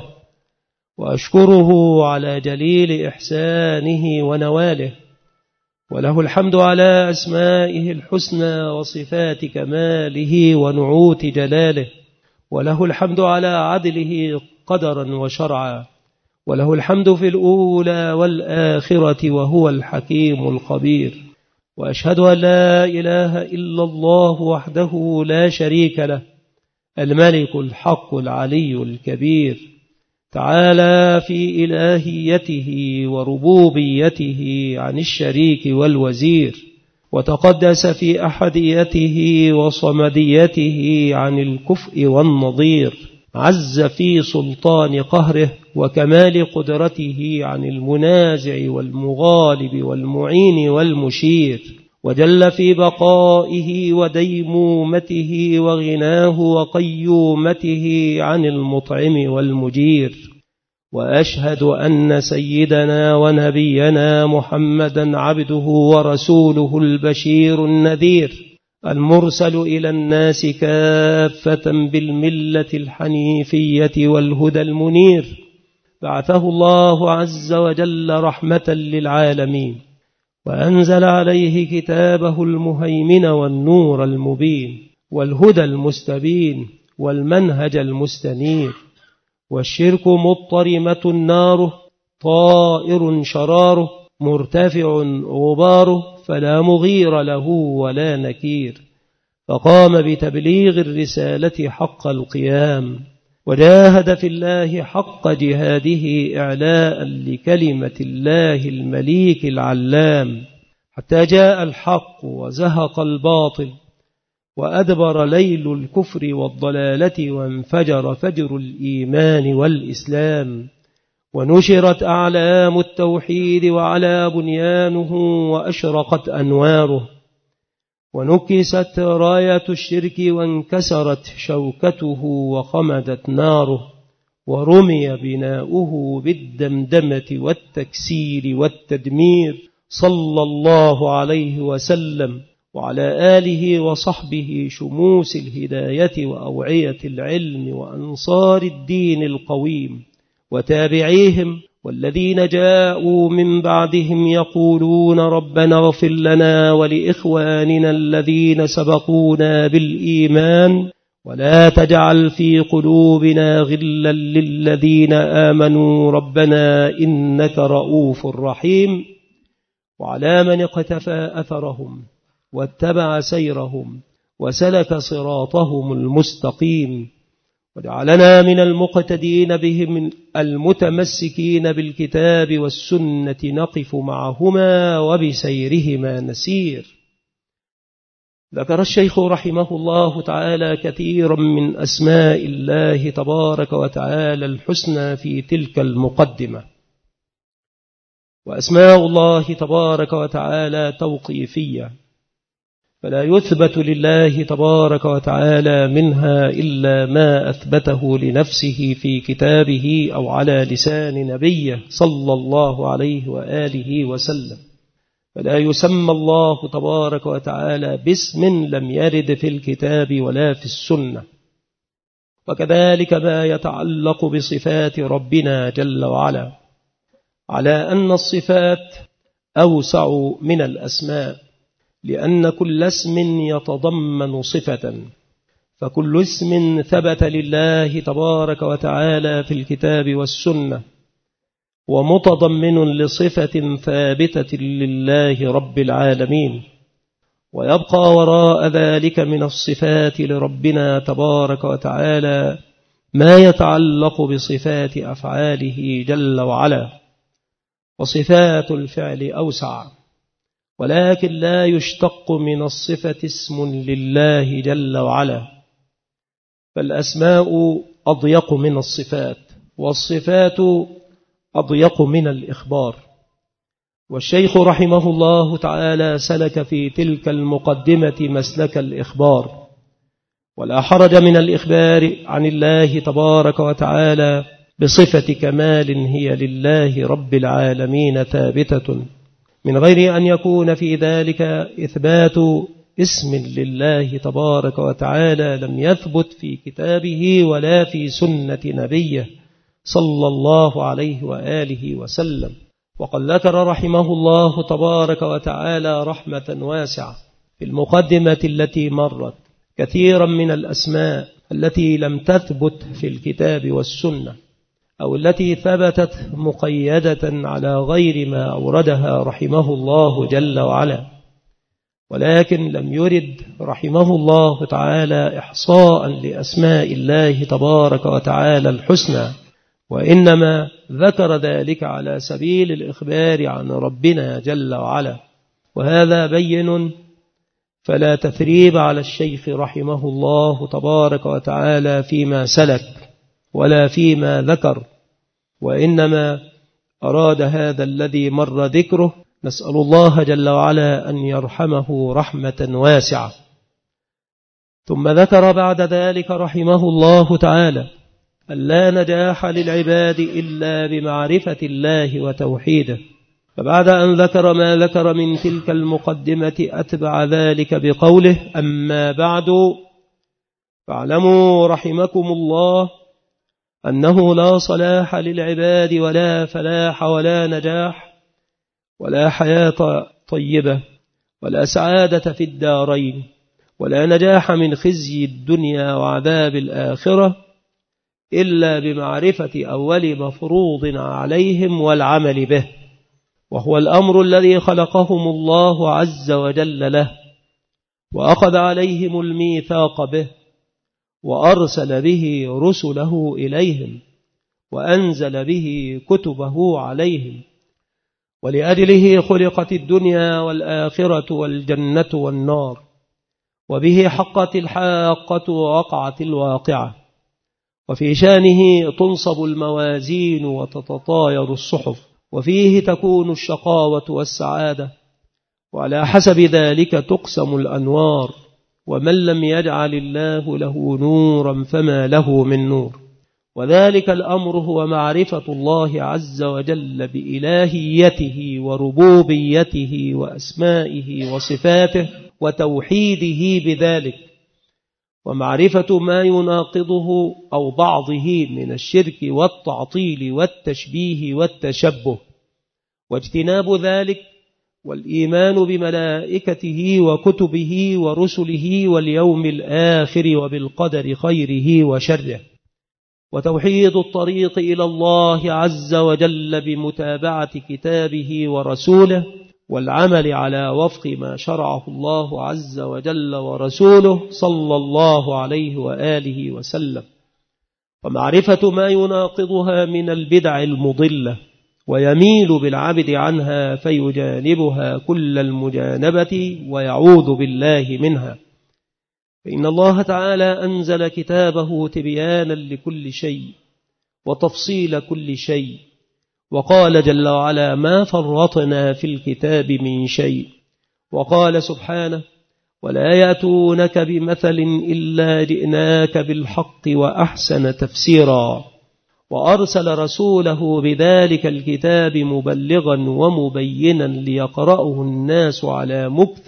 وأشكره على جليل إحسانه ونواله. وله الحمد على أسمائه الحسنى وصفات كماله ونعوت جلاله. وله الحمد على عدله قدرا وشرعا. وله الحمد في الأولى والآخرة وهو الحكيم الخبير. وأشهد أن لا إله إلا الله وحده لا شريك له، الملك الحق العلي الكبير، تعالى في إلهيته وربوبيته عن الشريك والوزير، وتقدس في أحديته وصمديته عن الكفء والنظير. عز في سلطان قهره وكمال قدرته عن المنازع والمغالب والمعين والمشير. وجل في بقائه وديمومته وغناه وقيومته عن المطعم والمجير. وأشهد أن سيدنا ونبينا محمدا عبده ورسوله البشير النذير، المرسل إلى الناس كافة بالملة الحنيفية والهدى المنير. بعثه الله عز وجل رحمة للعالمين، وأنزل عليه كتابه المهيمن والنور المبين والهدى المستبين والمنهج المستنير. والشرك مضطرمة ناره، طائر شراره، مرتفع غباره، فلا مغير له ولا نكير. فقام بتبليغ الرسالة حق القيام، وجاهد في الله حق جهاده إعلاء لكلمة الله المليك العلام، حتى جاء الحق وزهق الباطل، وأدبر ليل الكفر والضلالة وانفجر فجر الإيمان والإسلام، ونشرت أعلام التوحيد وعلى بنيانه وأشرقت أنواره، ونكست راية الشرك وانكسرت شوكته وخمدت ناره، ورمي بناؤه بالدمدمة والتكسير والتدمير، صلى الله عليه وسلم وعلى آله وصحبه شموس الهداية وأوعية العلم وأنصار الدين القويم، وتابعيهم والذين جاءوا من بعدهم يقولون ربنا اغفر لنا ولإخواننا الذين سبقونا بالإيمان ولا تجعل في قلوبنا غلا للذين آمنوا ربنا إنك رؤوف رحيم، وعلى من اقتفى أثرهم واتبع سيرهم وسلك صراطهم المستقيم، وجعلنا من المقتدين بهم المتمسكين بالكتاب والسنة نقف معهما وبسيرهما نسير. ذكر الشيخ رحمه الله تعالى كثيرا من أسماء الله تبارك وتعالى الحسنى في تلك المقدمة، وأسماء الله تبارك وتعالى توقيفية، فلا يثبت لله تبارك وتعالى منها إلا ما أثبته لنفسه في كتابه أو على لسان نبيه صلى الله عليه وآله وسلم، فلا يسمى الله تبارك وتعالى باسم لم يرد في الكتاب ولا في السنة. وكذلك ما يتعلق بصفات ربنا جل وعلا، على أن الصفات أوسع من الأسماء، لأن كل اسم يتضمن صفة، فكل اسم ثبت لله تبارك وتعالى في الكتاب والسنة ومتضمن لصفة ثابتة لله رب العالمين، ويبقى وراء ذلك من الصفات لربنا تبارك وتعالى ما يتعلق بصفات أفعاله جل وعلا، وصفات الفعل أوسع، ولكن لا يشتق من الصفة اسم لله جل وعلا، فالأسماء أضيق من الصفات، والصفات أضيق من الإخبار. والشيخ رحمه الله تعالى سلك في تلك المقدمة مسلك الإخبار، ولا حرج من الإخبار عن الله تبارك وتعالى بصفة كمال هي لله رب العالمين ثابتة، من غير أن يكون في ذلك إثبات اسم لله تبارك وتعالى لم يثبت في كتابه ولا في سنة نبيه صلى الله عليه وآله وسلم. وقد ذكر رحمه الله تبارك وتعالى رحمة واسعة في المقدمة التي مرت كثيرا من الأسماء التي لم تثبت في الكتاب والسنة، أو التي ثبتت مقيدة على غير ما أوردها رحمه الله جل وعلا، ولكن لم يرد رحمه الله تعالى إحصاء لأسماء الله تبارك وتعالى الحسنى، وإنما ذكر ذلك على سبيل الإخبار عن ربنا جل وعلا، وهذا بين، فلا تثريب على الشيخ رحمه الله تبارك وتعالى فيما سلك ولا فيما ذكر، وإنما أراد هذا الذي مر ذكره، نسأل الله جل وعلا أن يرحمه رحمة واسعة. ثم ذكر بعد ذلك رحمه الله تعالى أن لا نجاح للعباد إلا بمعرفة الله وتوحيده، فبعد أن ذكر ما ذكر من تلك المقدمة أتبع ذلك بقوله: أما بعد فاعلموا رحمكم الله أنه لا صلاح للعباد ولا فلاح ولا نجاح ولا حياة طيبة ولا سعادة في الدارين ولا نجاح من خزي الدنيا وعذاب الآخرة إلا بمعرفة أول مفروض عليهم والعمل به، وهو الأمر الذي خلقهم الله عز وجل له، وأخذ عليهم الميثاق به، وأرسل به رسله إليهم، وأنزل به كتبه عليهم، ولأجله خلقت الدنيا والآخرة والجنة والنار، وبه حقت الحاقة ووقعت الواقعة، وفي شانه تنصب الموازين وتتطاير الصحف، وفيه تكون الشقاوة والسعادة، وعلى حسب ذلك تقسم الأنوار، ومن لم يجعل الله له نورا فما له من نور. وذلك الأمر هو معرفة الله عز وجل بإلهيته وربوبيته وأسمائه وصفاته وتوحيده بذلك، ومعرفة ما يناقضه أو بعضه من الشرك والتعطيل والتشبيه والتشبه، واجتناب ذلك، والإيمان بملائكته وكتبه ورسله واليوم الآخر وبالقدر خيره وشره، وتوحيد الطريق إلى الله عز وجل بمتابعة كتابه ورسوله، والعمل على وفق ما شرعه الله عز وجل ورسوله صلى الله عليه وآله وسلم، ومعرفة ما يناقضها من البدع المضلة ويميل بالعبد عنها فيجانبها كل المجانبة ويعوذ بالله منها. فإن الله تعالى أنزل كتابه تبيانا لكل شيء وتفصيل كل شيء، وقال جل وعلا ما فرطنا في الكتاب من شيء، وقال سبحانه ولا يأتونك بمثل إلا جئناك بالحق وأحسن تفسيرا، وأرسل رسوله بذلك الكتاب مبلغا ومبينا ليقرأه الناس على مكث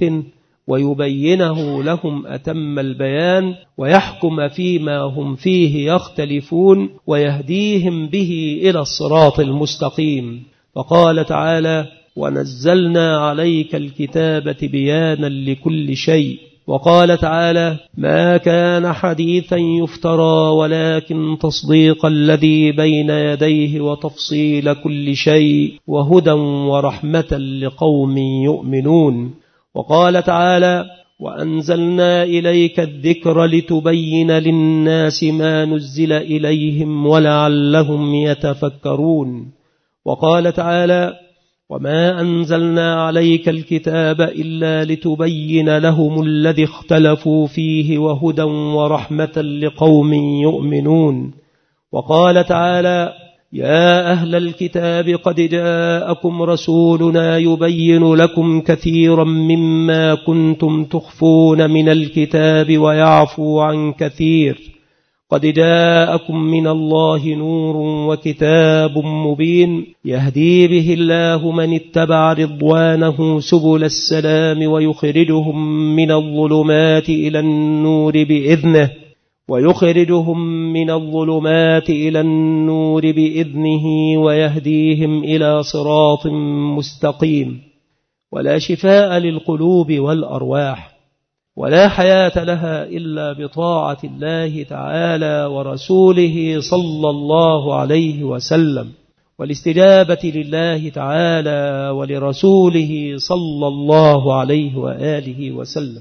ويبينه لهم أتم البيان، ويحكم فيما هم فيه يختلفون، ويهديهم به إلى الصراط المستقيم. فقال تعالى ونزلنا عليك الكتاب تبيانا لكل شيء. وقال تعالى ما كان حديثا يفترى ولكن تصديق الذي بين يديه وتفصيل كل شيء وهدى ورحمة لقوم يؤمنون. وقال تعالى وأنزلنا إليك الذكر لتبين للناس ما نزل إليهم ولعلهم يتفكرون. وقال تعالى وما أنزلنا عليك الكتاب إلا لتبين لهم الذي اختلفوا فيه وهدى ورحمة لقوم يؤمنون. وقال تعالى يا أهل الكتاب قد جاءكم رسولنا يبين لكم كثيرا مما كنتم تخفون من الكتاب ويعفو عن كثير، قد جاءكم من الله نور وكتاب مبين يهدي به الله من اتبع رضوانه سبل السلام ويخرجهم من الظلمات إلى النور بإذنه ويخرجهم من الظلمات إلى النور بإذنه ويهديهم إلى صراط مستقيم. ولا شفاء للقلوب والأرواح ولا حياة لها إلا بطاعة الله تعالى ورسوله صلى الله عليه وسلم، والاستجابة لله تعالى ولرسوله صلى الله عليه وآله وسلم.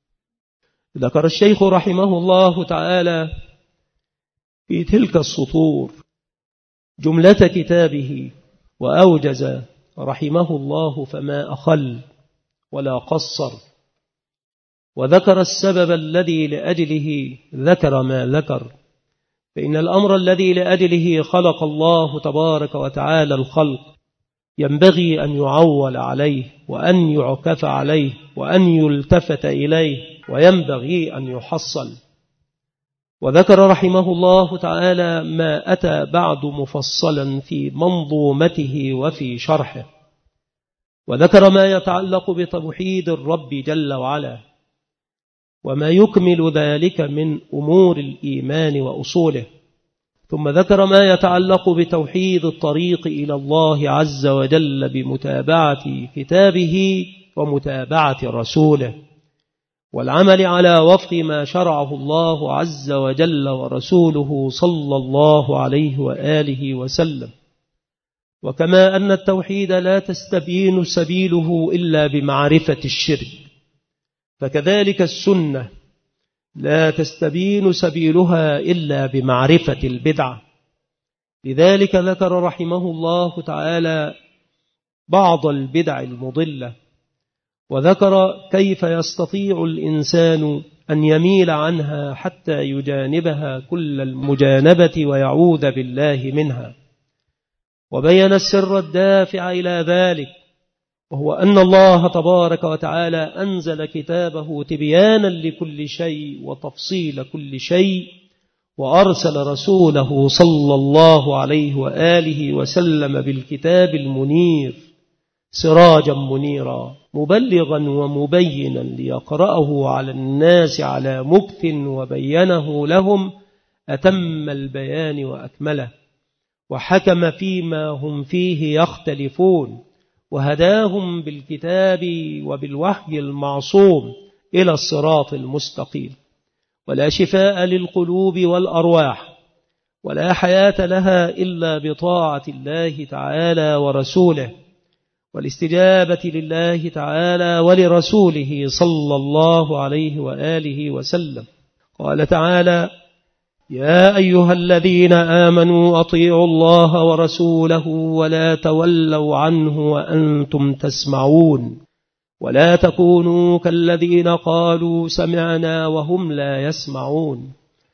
ذكر الشيخ رحمه الله تعالى في تلك السطور جملة كتابه، وأوجز رحمه الله فما أخل ولا قصر، وذكر السبب الذي لأجله ذكر ما ذكر. فإن الأمر الذي لأجله خلق الله تبارك وتعالى الخلق ينبغي أن يعول عليه وأن يعكف عليه وأن يلتفت إليه، وينبغي أن يحصل. وذكر رحمه الله تعالى ما أتى بعد مفصلا في منظومته وفي شرحه، وذكر ما يتعلق بتوحيد الرب جل وعلا وما يكمل ذلك من أمور الإيمان وأصوله، ثم ذكر ما يتعلق بتوحيد الطريق إلى الله عز وجل بمتابعة كتابه ومتابعة رسوله، والعمل على وفق ما شرعه الله عز وجل ورسوله صلى الله عليه وآله وسلم. وكما أن التوحيد لا تستبين سبيله إلا بمعرفة الشرك، فكذلك السنة لا تستبين سبيلها إلا بمعرفة البدعة. لذلك ذكر رحمه الله تعالى بعض البدع المضلة وذكر كيف يستطيع الإنسان أن يميل عنها حتى يجانبها كل المجانبة ويعوذ بالله منها، وبين السر الدافع إلى ذلك، وهو أن الله تبارك وتعالى أنزل كتابه تبيانا لكل شيء وتفصيل كل شيء، وأرسل رسوله صلى الله عليه وآله وسلم بالكتاب المنير سراجا منيرا مبلغا ومبينا ليقرأه على الناس على مكث، وبينه لهم أتم البيان وأكمله، وحكم فيما هم فيه يختلفون، وهداهم بالكتاب وبالوحي المعصوم إلى الصراط المستقيم. ولا شفاء للقلوب والأرواح ولا حياة لها إلا بطاعة الله تعالى ورسوله، والاستجابة لله تعالى ولرسوله صلى الله عليه وآله وسلم. قال تعالى: يا أيها الذين آمنوا أطيعوا الله ورسوله ولا تولوا عنه وأنتم تسمعون، ولا تكونوا كالذين قالوا سمعنا وهم لا يسمعون،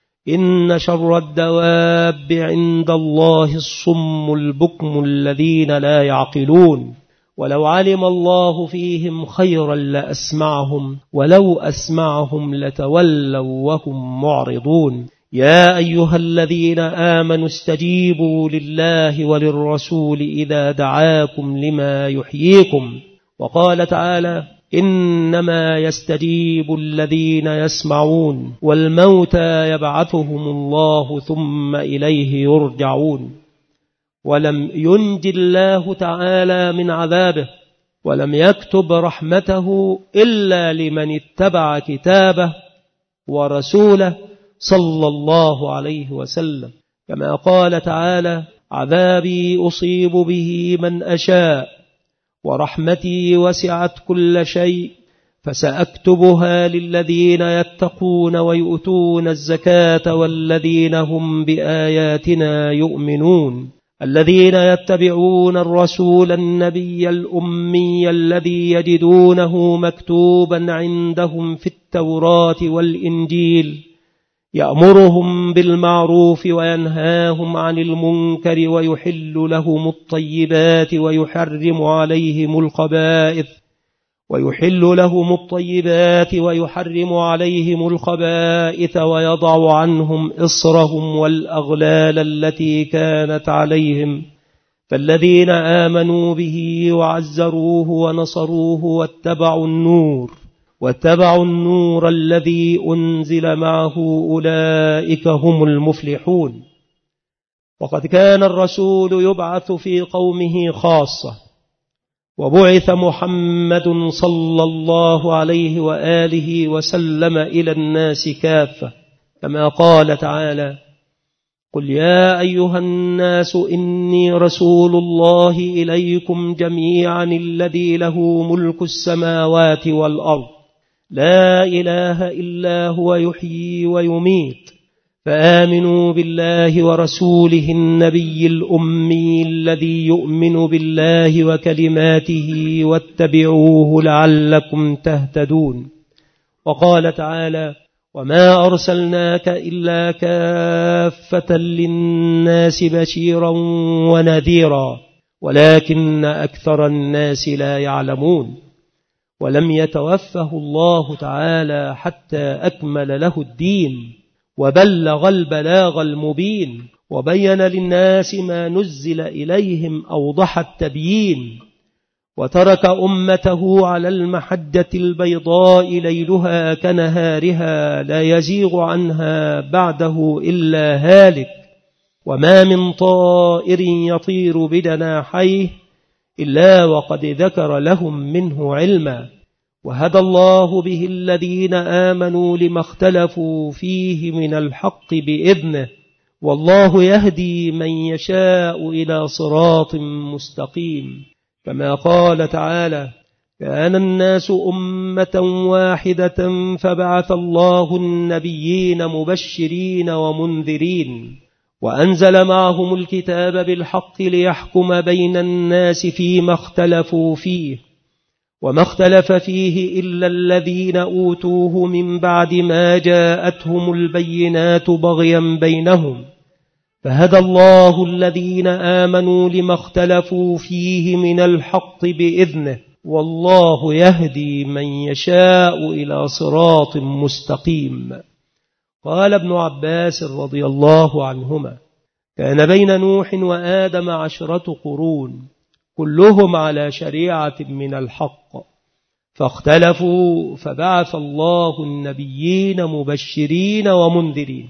إن شر الدواب عند الله الصم البكم الذين لا يعقلون، ولو علم الله فيهم خيرا لأسمعهم ولو أسمعهم لتولوا وهم معرضون. يا أيها الذين آمنوا استجيبوا لله وللرسول إذا دعاكم لما يحييكم. وقال تعالى: إنما يستجيب الذين يسمعون والموتى يبعثهم الله ثم إليه يرجعون. ولم ينج الله تعالى من عذابه ولم يكتب رحمته إلا لمن اتبع كتابه ورسوله صلى الله عليه وسلم، كما قال تعالى: عذابي أصيب به من أشاء ورحمتي وسعت كل شيء فسأكتبها للذين يتقون ويؤتون الزكاة والذين هم بآياتنا يؤمنون، الذين يتبعون الرسول النبي الأمي الذي يجدونه مكتوبا عندهم في التوراة والإنجيل، يأمرهم بالمعروف وينهاهم عن المنكر ويحل لهم الطيبات ويحرم عليهم الخبائث ويحل لهم الطيبات ويحرم عليهم الخبائث ويضع عنهم إصرهم والأغلال التي كانت عليهم، فالذين آمنوا به وعزروه ونصروه واتبعوا النور واتبعوا النور الذي أنزل معه أولئك هم المفلحون. وقد كان الرسول يبعث في قومه خاصة، وبعث محمد صلى الله عليه وآله وسلم إلى الناس كافة، كما قال تعالى: قل يا أيها الناس إني رسول الله إليكم جميعا الذي له ملك السماوات والأرض لا إله إلا هو يحيي ويميت، فآمنوا بالله ورسوله النبي الأمي الذي يؤمن بالله وكلماته واتبعوه لعلكم تهتدون. وقال تعالى: وما أرسلناك إلا كافة للناس بشيرا ونذيرا ولكن أكثر الناس لا يعلمون. ولم يتوفه الله تعالى حتى أكمل له الدين وبلغ البلاغ المبين، وبين للناس ما نزل إليهم أوضح التبيين، وترك أمته على المحجة البيضاء ليلها كنهارها لا يزيغ عنها بعده إلا هالك، وما من طائر يطير بجناحيه إلا وقد ذكر لهم منه علما، وهدى الله به الذين آمنوا لما اختلفوا فيه من الحق بإذنه، والله يهدي من يشاء إلى صراط مستقيم. كما قال تعالى: كان الناس أمة واحدة فبعث الله النبيين مبشرين ومنذرين وأنزل معهم الكتاب بالحق ليحكم بين الناس فيما اختلفوا فيه، وما اختلف فيه إلا الذين أوتوه من بعد ما جاءتهم البينات بغيا بينهم فهدى الله الذين آمنوا لما اختلفوا فيه من الحق بإذنه والله يهدي من يشاء إلى صراط مستقيم. قال ابن عباس رضي الله عنهما كان بين نوح وآدم عشرة قرون كلهم على شريعة من الحق فاختلفوا فبعث الله النبيين مبشرين ومنذرين.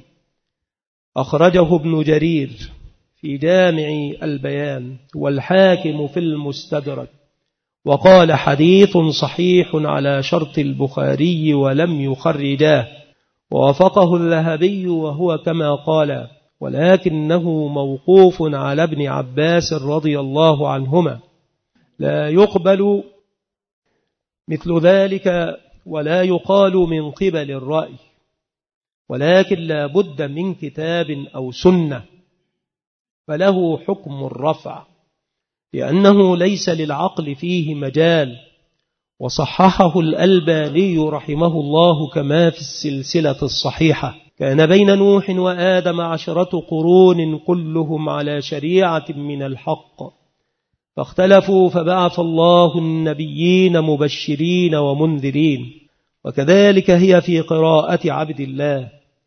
أخرجه ابن جرير في جامع البيان والحاكم في المستدرك وقال حديث صحيح على شرط البخاري ولم يخرجاه ووافقه الذهبي وهو كما قال ولكنه موقوف على ابن عباس رضي الله عنهما لا يقبل مثل ذلك ولا يقال من قبل الرأي ولكن لا بد من كتاب أو سنة فله حكم الرفع لأنه ليس للعقل فيه مجال. وصححه الألباني رحمه الله كما في السلسلة الصحيحة كان بين نوح وآدم عشرة قرون كلهم على شريعة من الحق فاختلفوا فبعث الله النبيين مبشرين ومنذرين. وكذلك هي في قراءة عبد الله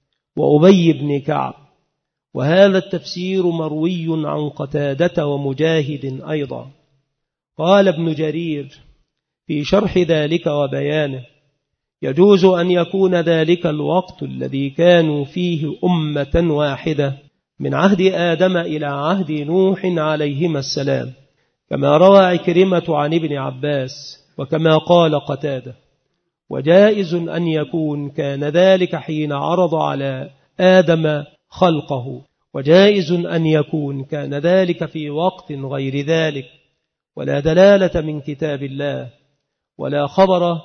وأبي بن كعب وهذا التفسير مروي عن قتادة ومجاهد أيضا. قال ابن جرير في شرح ذلك وبيانه يجوز أن يكون ذلك الوقت الذي كانوا فيه أمة واحدة من عهد آدم إلى عهد نوح عليهما السلام كما روى عكرمة عن ابن عباس وكما قال قتادة. وجائز أن يكون كان ذلك حين عرض على آدم خلقه وجائز أن يكون كان ذلك في وقت غير ذلك ولا دلالة من كتاب الله ولا خبر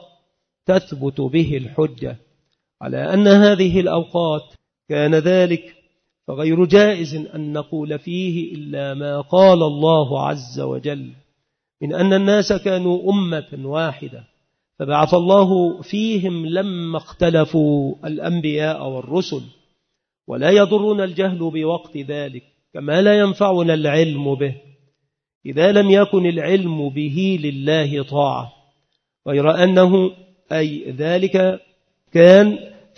تثبت به الحجة على أن هذه الأوقات كان ذلك فغير جائز أن نقول فيه إلا ما قال الله عز وجل من أن الناس كانوا أمة واحدة فبعث الله فيهم لما اختلفوا الأنبياء والرسل ولا يضرنا الجهل بوقت ذلك كما لا ينفعنا العلم به إذا لم يكن العلم به لله طاعة غير أنه أي ذلك كان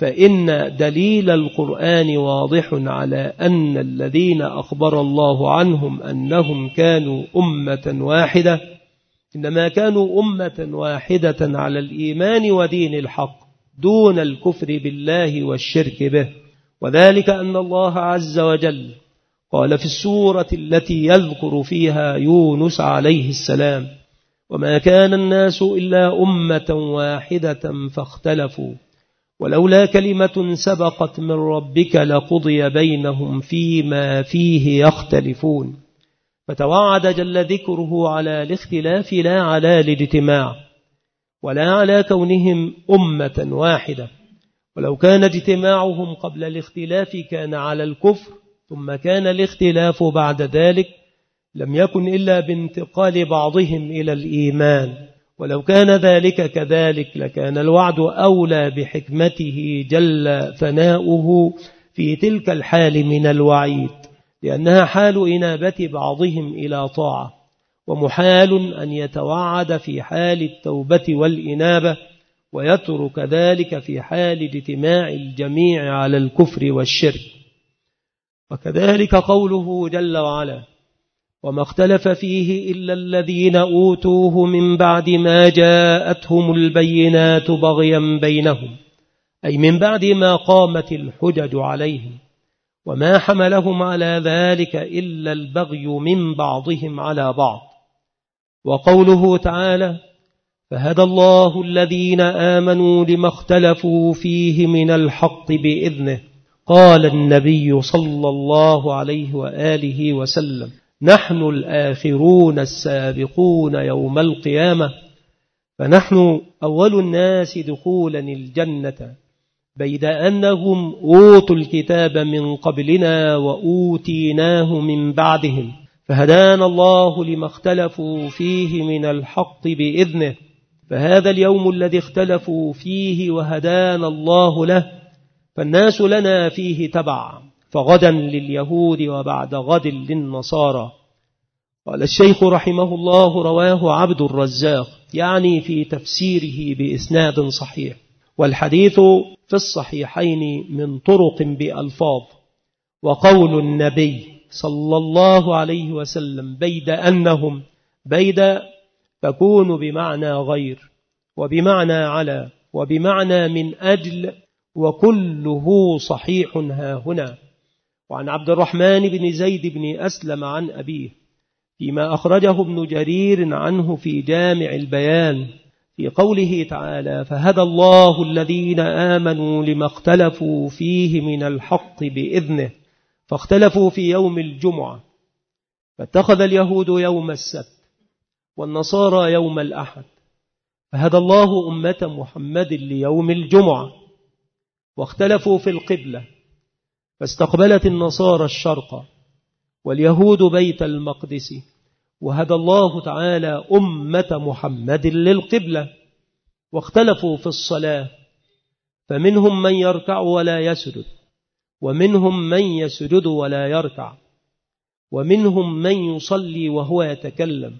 فإن دليل القرآن واضح على أن الذين أخبر الله عنهم أنهم كانوا أمة واحدة إنما كانوا أمة واحدة على الإيمان ودين الحق دون الكفر بالله والشرك به. وذلك أن الله عز وجل قال في السورة التي يذكر فيها يونس عليه السلام وما كان الناس إلا أمة واحدة فاختلفوا ولولا كلمة سبقت من ربك لقضي بينهم فيما فيه يختلفون. فتوعد جل ذكره على الاختلاف لا على الاجتماع ولا على كونهم أمة واحدة. ولو كان اجتماعهم قبل الاختلاف كان على الكفر ثم كان الاختلاف بعد ذلك لم يكن إلا بانتقال بعضهم إلى الإيمان. ولو كان ذلك كذلك لكان الوعد أولى بحكمته جل ثناؤه في تلك الحال من الوعيد لأنها حال إنابة بعضهم إلى طاعة ومحال أن يتوعد في حال التوبة والإنابة ويترك ذلك في حال اجتماع الجميع على الكفر والشرك. وكذلك قوله جل وعلا وما اختلف فيه إلا الذين أوتوه من بعد ما جاءتهم البينات بغيا بينهم أي من بعد ما قامت الحجج عليهم وما حملهم على ذلك إلا البغي من بعضهم على بعض. وقوله تعالى فهدى الله الذين آمنوا لما اختلفوا فيه من الحق بإذنه. قال النبي صلى الله عليه وآله وسلم نحن الآخرون السابقون يوم القيامة فنحن أول الناس دخولا الجنة بيد أنهم أوتوا الكتاب من قبلنا وأوتيناه من بعدهم فهدانا الله لما اختلفوا فيه من الحق بإذنه فهذا اليوم الذي اختلفوا فيه وهدانا الله له، فالناس لنا فيه تبع، فغدا لليهود وبعد غد للنصارى. قال الشيخ رحمه الله: رواه عبد الرزاق، يعني في تفسيره بإسناد صحيح، والحديث في الصحيحين من طرق بألفاظ. وقول النبي صلى الله عليه وسلم: بيد أنهم، بيد تكون بمعنى غير، وبمعنى على، وبمعنى من أجل، وكله صحيح ها هنا. وعن عبد الرحمن بن زيد بن أسلم عن أبيه فيما أخرجه ابن جرير عنه في جامع البيان في قوله تعالى: فهدى الله الذين آمنوا لما اختلفوا فيه من الحق بإذنه فاختلفوا في يوم الجمعة، فاتخذ اليهود يوم السبت والنصارى يوم الأحد، فهدى الله أمة محمد ليوم الجمعة. واختلفوا في القبلة، فاستقبلت النصارى الشرق واليهود بيت المقدس، وهدى الله تعالى أمة محمد للقبلة. واختلفوا في الصلاة، فمنهم من يركع ولا يسجد، ومنهم من يسجد ولا يركع، ومنهم من يصلي وهو يتكلم،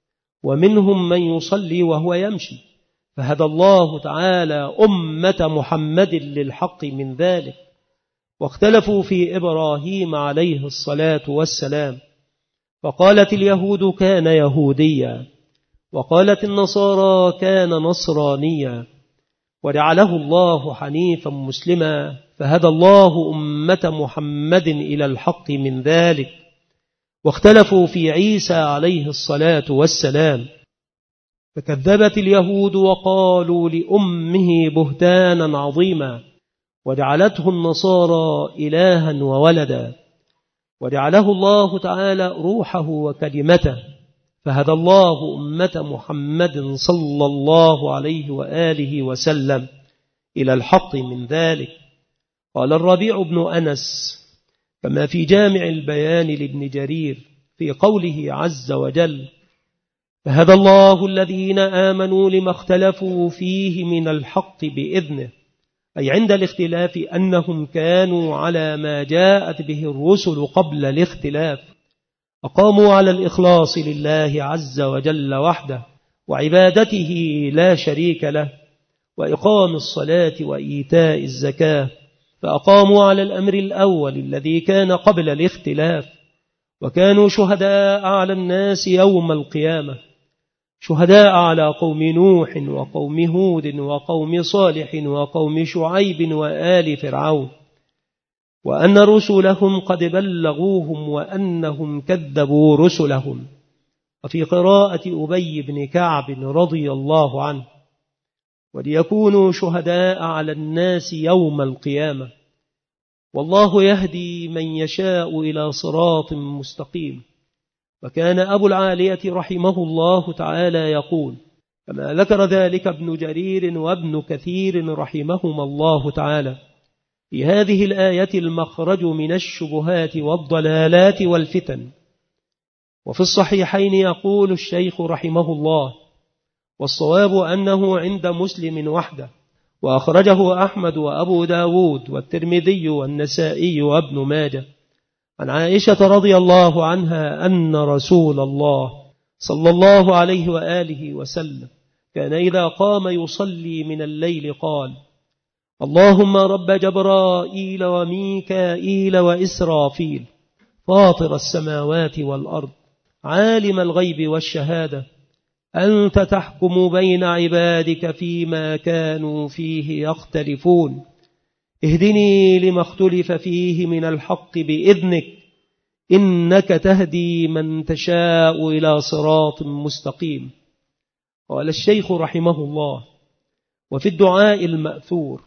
ومنهم من يصلي وهو يمشي، فهدى الله تعالى أمة محمد للحق من ذلك. واختلفوا في إبراهيم عليه الصلاة والسلام، فقالت اليهود كان يهوديا، وقالت النصارى كان نصرانيا، وجعله الله حنيفا مسلما، فهدى الله أمة محمد إلى الحق من ذلك. واختلفوا في عيسى عليه الصلاة والسلام، فكذبت اليهود وقالوا لأمه بهتانا عظيما، وجعلته النصارى إلها وولدا، وجعله الله تعالى روحه وكلمته، فهدى الله أمة محمد صلى الله عليه وآله وسلم إلى الحق من ذلك. قال الربيع بن أنس كما في جامع البيان لابن جرير في قوله عز وجل: فهدى الله الذين آمنوا لما اختلفوا فيه من الحق بإذنه، أي عند الاختلاف أنهم كانوا على ما جاءت به الرسل قبل الاختلاف، أقاموا على الإخلاص لله عز وجل وحده وعبادته لا شريك له، وإقام الصلاة وإيتاء الزكاة، فأقاموا على الأمر الأول الذي كان قبل الاختلاف، وكانوا شهداء على الناس يوم القيامة، شهداء على قوم نوح وقوم هود وقوم صالح وقوم شعيب وآل فرعون، وأن رسلهم قد بلغوهم وأنهم كذبوا رسلهم. وفي قراءة أبي بن كعب رضي الله عنه: وليكونوا شهداء على الناس يوم القيامة، والله يهدي من يشاء إلى صراط مستقيم. وكان أبو العالية رحمه الله تعالى يقول كما ذكر ذلك ابن جرير وابن كثير رحمهما الله تعالى: في هذه الآية المخرج من الشبهات والضلالات والفتن. وفي الصحيحين يقول الشيخ رحمه الله: والصواب أنه عند مسلم وحده، وأخرجه أحمد وأبو داود والترمذي والنسائي وابن ماجه، عن عائشة رضي الله عنها أن رسول الله صلى الله عليه وآله وسلم كان إذا قام يصلي من الليل قال: اللهم رب جبرائيل وميكائيل وإسرافيل فاطر السماوات والأرض عالم الغيب والشهادة، أنت تحكم بين عبادك فيما كانوا فيه يختلفون، اهدني لما اختلف فيه من الحق بإذنك، إنك تهدي من تشاء إلى صراط مستقيم. قال الشيخ رحمه الله: وفي الدعاء المأثور: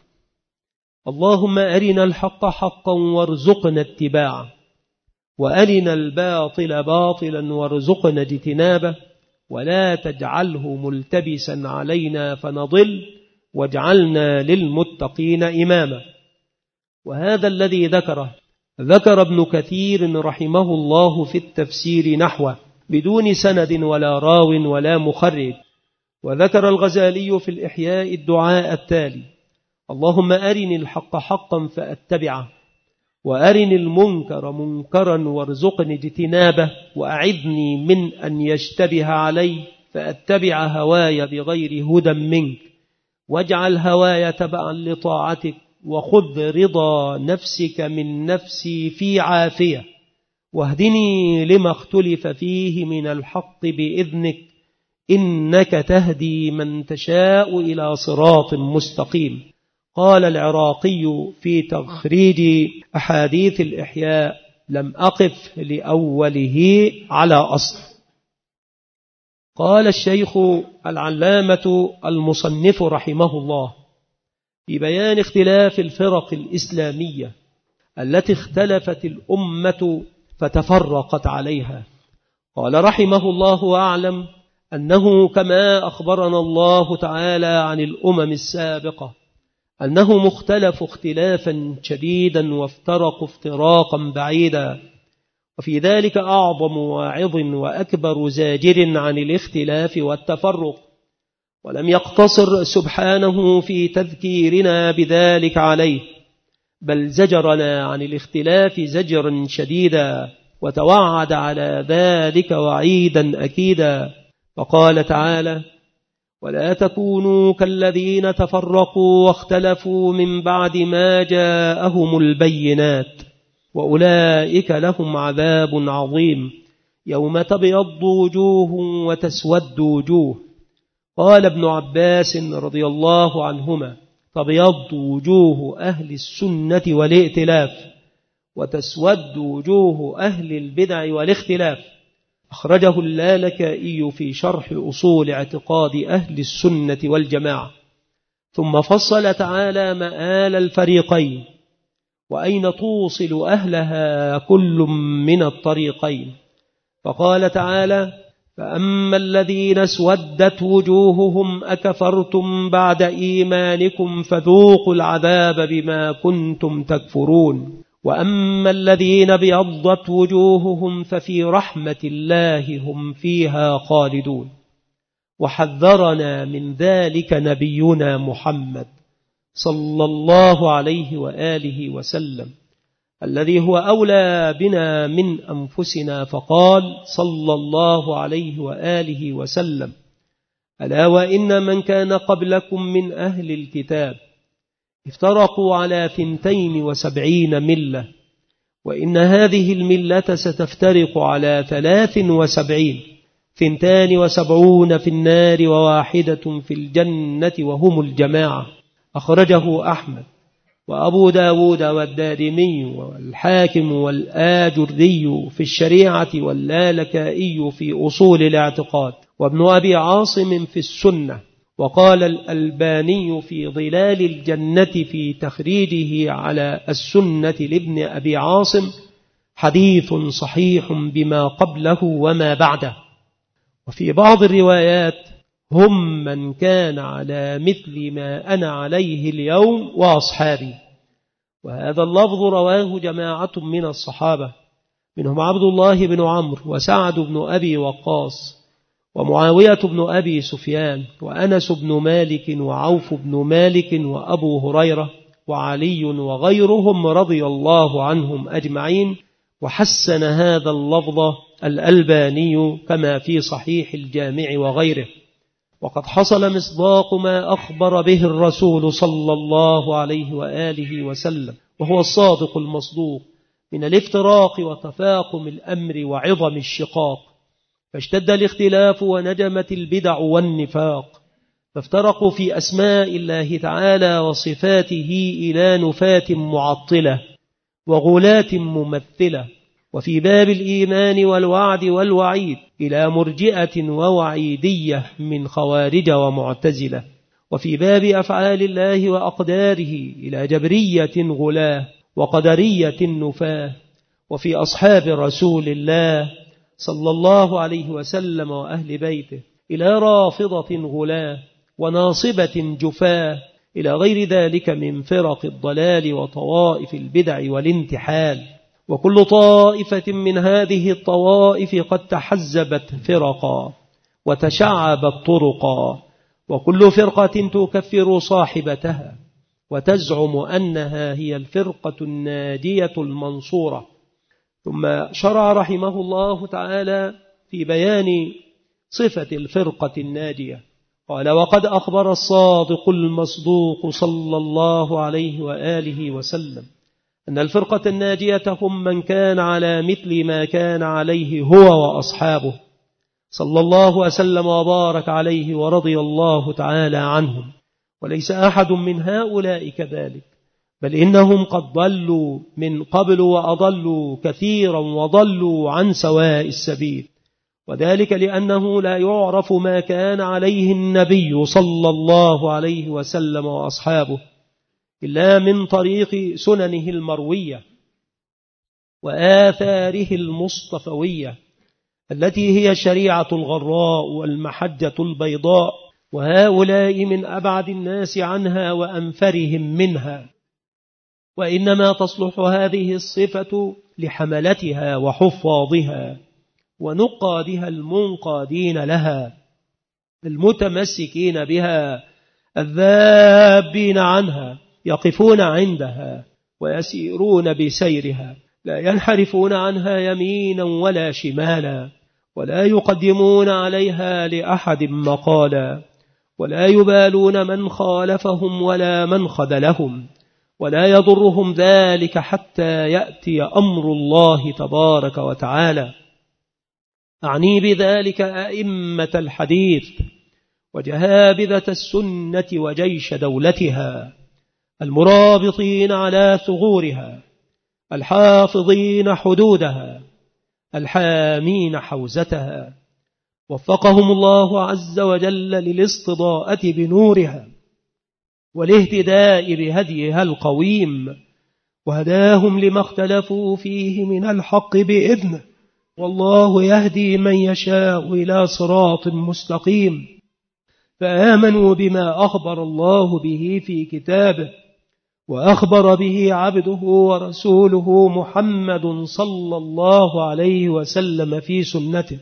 اللهم أرنا الحق حقا وارزقنا اتباعه، وأرنا الباطل باطلا وارزقنا اجتنابه، ولا تجعله ملتبسا علينا فنضل، واجعلنا للمتقين إماما. وهذا الذي ذكره ذكر ابن كثير رحمه الله في التفسير نحوه بدون سند ولا راو ولا مخرج، وذكر الغزالي في الإحياء الدعاء التالي: اللهم أرني الحق حقا فأتبعه، وأرني المنكر منكرا وارزقني اجتنابه، وأعذني من أن يشتبه علي فأتبع هواي بغير هدى منك، واجعل هواي تبعا لطاعتك، وخذ رضا نفسك من نفسي في عافية، واهدني لما اختلف فيه من الحق بإذنك، إنك تهدي من تشاء إلى صراط مستقيم. قال العراقي في تخريج أحاديث الإحياء: لم أقف لأوله على أصل. قال الشيخ العلامة المصنف رحمه الله في بيان اختلاف الفرق الإسلامية التي اختلفت الأمة فتفرقت عليها، قال رحمه الله أعلم أنه كما أخبرنا الله تعالى عن الأمم السابقة أنه مختلف اختلافا شديدا وافترقوا افتراقا بعيدا، وفي ذلك أعظم واعظ وأكبر زاجر عن الاختلاف والتفرق، ولم يقتصر سبحانه في تذكيرنا بذلك عليه، بل زجرنا عن الاختلاف زجرا شديدا، وتوعد على ذلك وعيدا أكيدا، فقال تعالى: ولا تكونوا كالذين تفرقوا واختلفوا من بعد ما جاءهم البينات، وأولئك لهم عذاب عظيم يوم تبيض وجوه وتسود وجوه. قال ابن عباس رضي الله عنهما: تبيض وجوه أهل السنة والائتلاف، وتسود وجوه أهل البدع والاختلاف. أخرجه اللالكائي في شرح أصول اعتقاد أهل السنة والجماعة. ثم فصل تعالى مآل الفريقين، وأين توصل أهلها كل من الطريقين، فقال تعالى: فأما الذين اسودت وجوههم أكفرتم بعد إيمانكم فذوقوا العذاب بما كنتم تكفرون، وأما الذين ابيضت وجوههم ففي رحمة الله هم فيها خالدون. وحذرنا من ذلك نبينا محمد صلى الله عليه وآله وسلم الذي هو أولى بنا من أنفسنا، فقال صلى الله عليه وآله وسلم: ألا وإن من كان قبلكم من أهل الكتاب افترقوا على ثنتين وسبعين ملة، وإن هذه الملة ستفترق على ثلاث وسبعين، ثنتان وسبعون في النار وواحدة في الجنة وهم الجماعة. أخرجه أحمد وأبو داود والدارمي والحاكم والآجري في الشريعة واللالكائي في أصول الاعتقاد، وابن أبي عاصم في السنة. وقال الألباني في ظلال الجنة في تخريجه على السنة لابن أبي عاصم: حديث صحيح بما قبله وما بعده. وفي بعض الروايات: هم من كان على مثل ما أنا عليه اليوم وأصحابي. وهذا اللفظ رواه جماعة من الصحابة، منهم عبد الله بن عمرو وسعد بن أبي وقاص ومعاوية بن أبي سفيان وأنس بن مالك وعوف بن مالك وأبو هريرة وعلي وغيرهم رضي الله عنهم أجمعين. وحسن هذا اللفظ الألباني كما في صحيح الجامع وغيره. وقد حصل مصداق ما أخبر به الرسول صلى الله عليه وآله وسلم، وهو الصادق المصدوق، من الافتراق وتفاقم الأمر وعظم الشقاق، فاشتد الاختلاف ونجمت البدع والنفاق، فافترقوا في أسماء الله تعالى وصفاته إلى نفاة معطلة وغلاة ممثلة، وفي باب الإيمان والوعد والوعيد إلى مرجئة ووعيدية من خوارج ومعتزلة، وفي باب أفعال الله وأقداره إلى جبرية غلاة وقدرية نفاه، وفي أصحاب رسول الله صلى الله عليه وسلم وأهل بيته إلى رافضة غلاة وناصبة جفاه، إلى غير ذلك من فرق الضلال وطوائف البدع والانتحال. وكل طائفة من هذه الطوائف قد تحزبت فرقا وتشعبت طرقا، وكل فرقة تكفر صاحبتها وتزعم أنها هي الفرقة الناجية المنصورة. ثم شرع رحمه الله تعالى في بيان صفة الفرقة الناجية، قال: وقد أخبر الصادق المصدوق صلى الله عليه وآله وسلم أن الفرقة الناجية هم من كان على مثل ما كان عليه هو وأصحابه صلى الله وسلم وبارك عليه ورضي الله تعالى عنهم، وليس أحد من هؤلاء كذلك، بل إنهم قد ضلوا من قبل وأضلوا كثيرا وضلوا عن سواء السبيل، وذلك لأنه لا يعرف ما كان عليه النبي صلى الله عليه وسلم وأصحابه إلا من طريق سننه المروية وآثاره المصطفوية التي هي الشريعة الغراء والمحجة البيضاء، وهؤلاء من أبعد الناس عنها وأنفرهم منها، وإنما تصلح هذه الصفة لحملتها وحفاظها ونقادها المنقادين لها المتمسكين بها الذابين عنها، يقفون عندها ويسيرون بسيرها، لا ينحرفون عنها يمينا ولا شمالا، ولا يقدمون عليها لأحد مقالا، ولا يبالون من خالفهم ولا من خذلهم، ولا يضرهم ذلك حتى يأتي أمر الله تبارك وتعالى. أعني بذلك أئمة الحديث وجهابذة السنة وجيش دولتها المرابطين على ثغورها الحافظين حدودها الحامين حوزتها، وفقهم الله عز وجل للاصطداءة بنورها والاهتداء بهديها القويم، وهداهم لما اختلفوا فيه من الحق بإذنه، والله يهدي من يشاء إلى صراط مستقيم. فآمنوا بما أخبر الله به في كتابه وأخبر به عبده ورسوله محمد صلى الله عليه وسلم في سنته،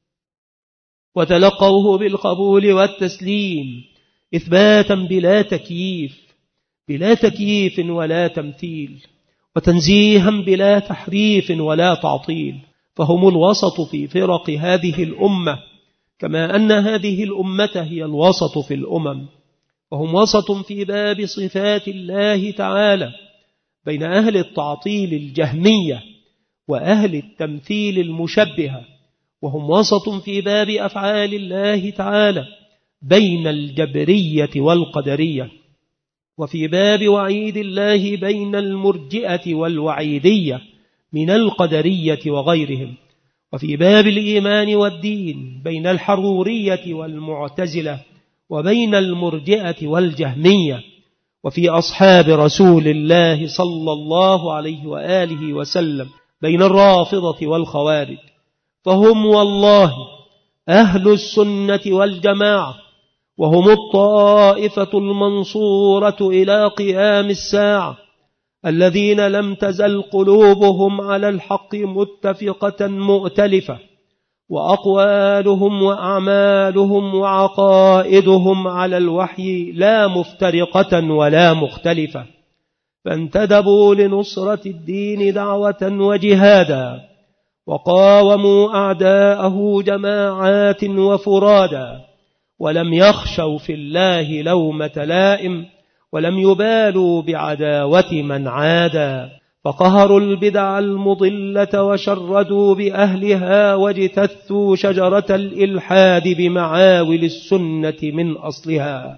وتلقوه بالقبول والتسليم إثباتا بلا تكييف بلا تكييف ولا تمثيل، وتنزيها بلا تحريف ولا تعطيل، فهم الوسط في فرق هذه الأمة، كما أن هذه الأمة هي الوسط في الأمم، وهم وسط في باب صفات الله تعالى بين أهل التعطيل الجهمية وأهل التمثيل المشبهة، وهم وسط في باب أفعال الله تعالى بين الجبرية والقدرية، وفي باب وعيد الله بين المرجئة والوعيدية من القدرية وغيرهم، وفي باب الإيمان والدين بين الحرورية والمعتزلة وبين المرجئة والجهمية، وفي أصحاب رسول الله صلى الله عليه وآله وسلم بين الرافضة والخوارج، فهم والله أهل السنة والجماعة، وهم الطائفة المنصورة إلى قيام الساعة، الذين لم تزل قلوبهم على الحق متفقة مؤتلفة، وأقوالهم وأعمالهم وعقائدهم على الوحي لا مفترقة ولا مختلفة، فانتدبوا لنصرة الدين دعوة وجهادا، وقاوموا أعداءه جماعات وفرادا، ولم يخشوا في الله لومة لائم، ولم يبالوا بعداوة من عادا، فقهروا البدع المضلة وشردوا بأهلها، واجتثوا شجرة الإلحاد بمعاول السنة من أصلها،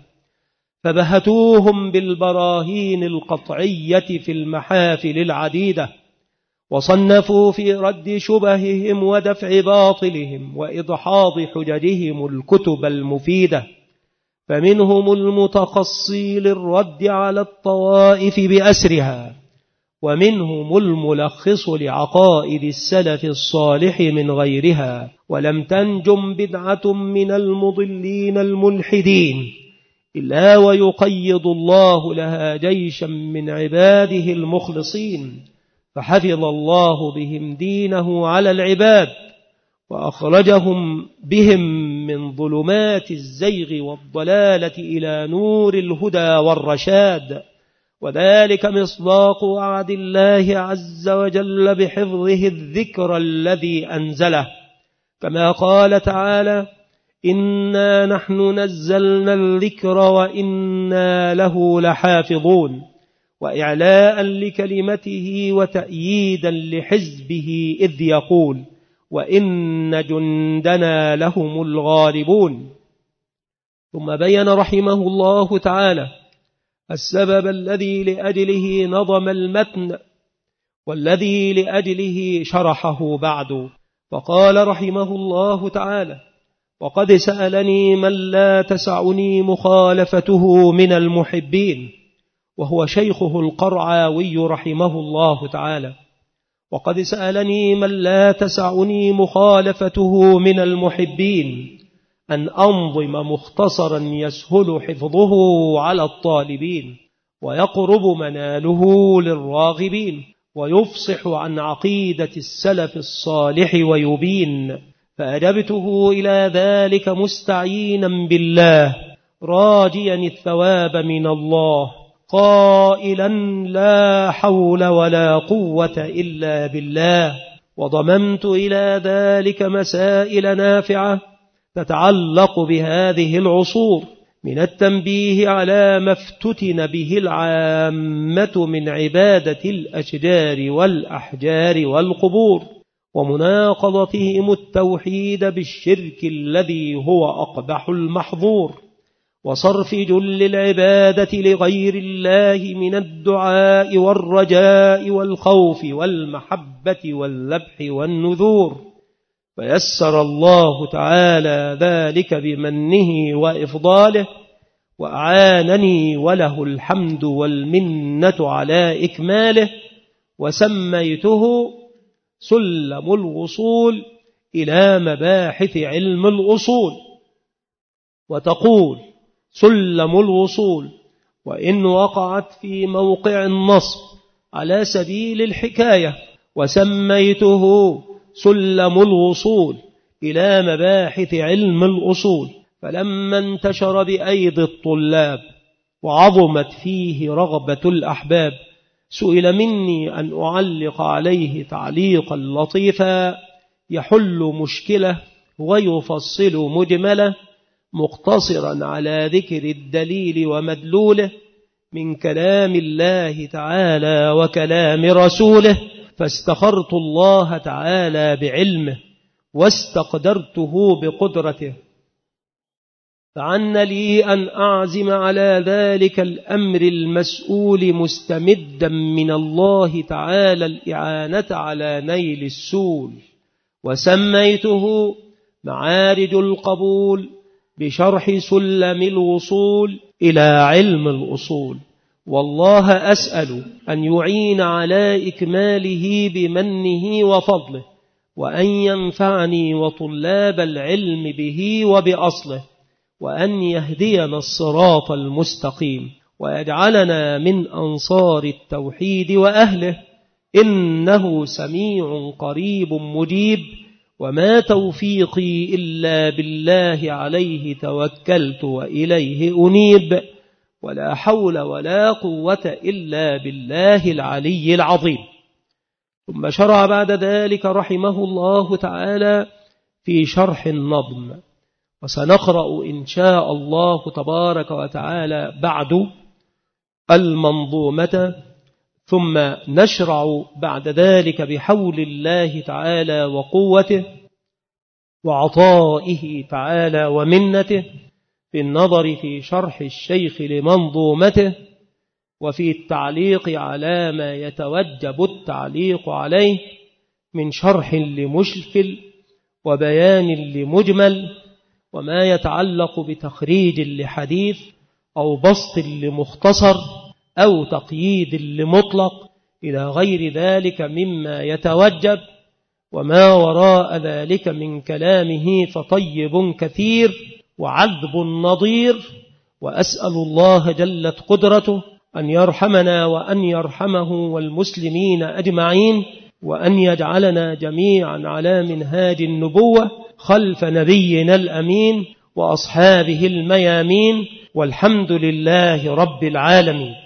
فبهتوهم بالبراهين القطعية في المحافل العديدة، وصنفوا في رد شبههم ودفع باطلهم وإدحاض حججهم الكتب المفيدة، فمنهم المتقصي للرد على الطوائف بأسرها، ومنهم الملخص لعقائد السلف الصالح من غيرها، ولم تنجم بدعة من المضلين الملحدين إلا ويقيض الله لها جيشا من عباده المخلصين، فحفظ الله بهم دينه على العباد، وأخرجهم بهم من ظلمات الزيغ والضلالة إلى نور الهدى والرشاد، وذلك مصداق وعد الله عز وجل بحفظه الذكر الذي أنزله، كما قال تعالى: إنا نحن نزلنا الذكر وإنا له لحافظون، وإعلاء لكلمته وتأييدا لحزبه إذ يقول: وإن جندنا لهم الغالبون. ثم بين رحمه الله تعالى السبب الذي لأجله نظم المتن والذي لأجله شرحه بعد، فقال رحمه الله تعالى: وقد سألني من لا تسعني مخالفته من المحبين، وهو شيخه القرعاوي رحمه الله تعالى. وقد سألني من لا تسعني مخالفته من المحبين أن أنظم مختصرا يسهل حفظه على الطالبين، ويقرب مناله للراغبين، ويفصح عن عقيدة السلف الصالح ويبين. فأجبته إلى ذلك مستعينا بالله، راجيا الثواب من الله، قائلا: لا حول ولا قوة إلا بالله. وضممت إلى ذلك مسائل نافعة تتعلق بهذه العصور، من التنبيه على ما افتتن به العامة من عبادة الأشجار والأحجار والقبور، ومناقضتهم التوحيد بالشرك الذي هو أقبح المحظور، وصرف جل العبادة لغير الله من الدعاء والرجاء والخوف والمحبة والذبح والنذور. فيسر الله تعالى ذلك بمنه وإفضاله، وأعانني وله الحمد والمنة على إكماله، وسميته سلم الوصول إلى مباحث علم الأصول. وتقول سلم الوصول وإن وقعت في موقع النصب على سبيل الحكاية، وسميته سلم الوصول إلى مباحث علم الأصول. فلما انتشر بأيدي الطلاب وعظمت فيه رغبة الأحباب، سئل مني أن أعلق عليه تعليقا لطيفا يحل مشكلة ويفصل مجملة، مقتصرا على ذكر الدليل ومدلوله من كلام الله تعالى وكلام رسوله. فاستخرت الله تعالى بعلمه واستقدرته بقدرته، فعن لي أن أعزم على ذلك الأمر المسؤول مستمدا من الله تعالى الإعانة على نيل السول. وسميته معارج القبول بشرح سلم الوصول إلى علم الأصول. والله أسأل أن يعين على إكماله بمنه وفضله، وأن ينفعني وطلاب العلم به وبأصله، وأن يهدينا الصراط المستقيم، ويجعلنا من أنصار التوحيد وأهله، إنه سميع قريب مجيب. وما توفيقي إلا بالله، عليه توكلت وإليه أنيب، ولا حول ولا قوة إلا بالله العلي العظيم. ثم شرع بعد ذلك رحمه الله تعالى في شرح النظم، وسنقرأ إن شاء الله تبارك وتعالى بعد المنظومة، ثم نشرع بعد ذلك بحول الله تعالى وقوته وعطائه تعالى ومنته في النظر في شرح الشيخ لمنظومته، وفي التعليق على ما يتوجب التعليق عليه من شرح لمشكل وبيان لمجمل، وما يتعلق بتخريج لحديث أو بسط لمختصر أو تقييد لمطلق إلى غير ذلك مما يتوجب. وما وراء ذلك من كلامه فطيب كثير وعذب نظير. وأسأل الله جلت قدرته أن يرحمنا وأن يرحمه والمسلمين أجمعين وأن يجعلنا جميعا على منهاج النبوة خلف نبينا الأمين وأصحابه الميامين، والحمد لله رب العالمين.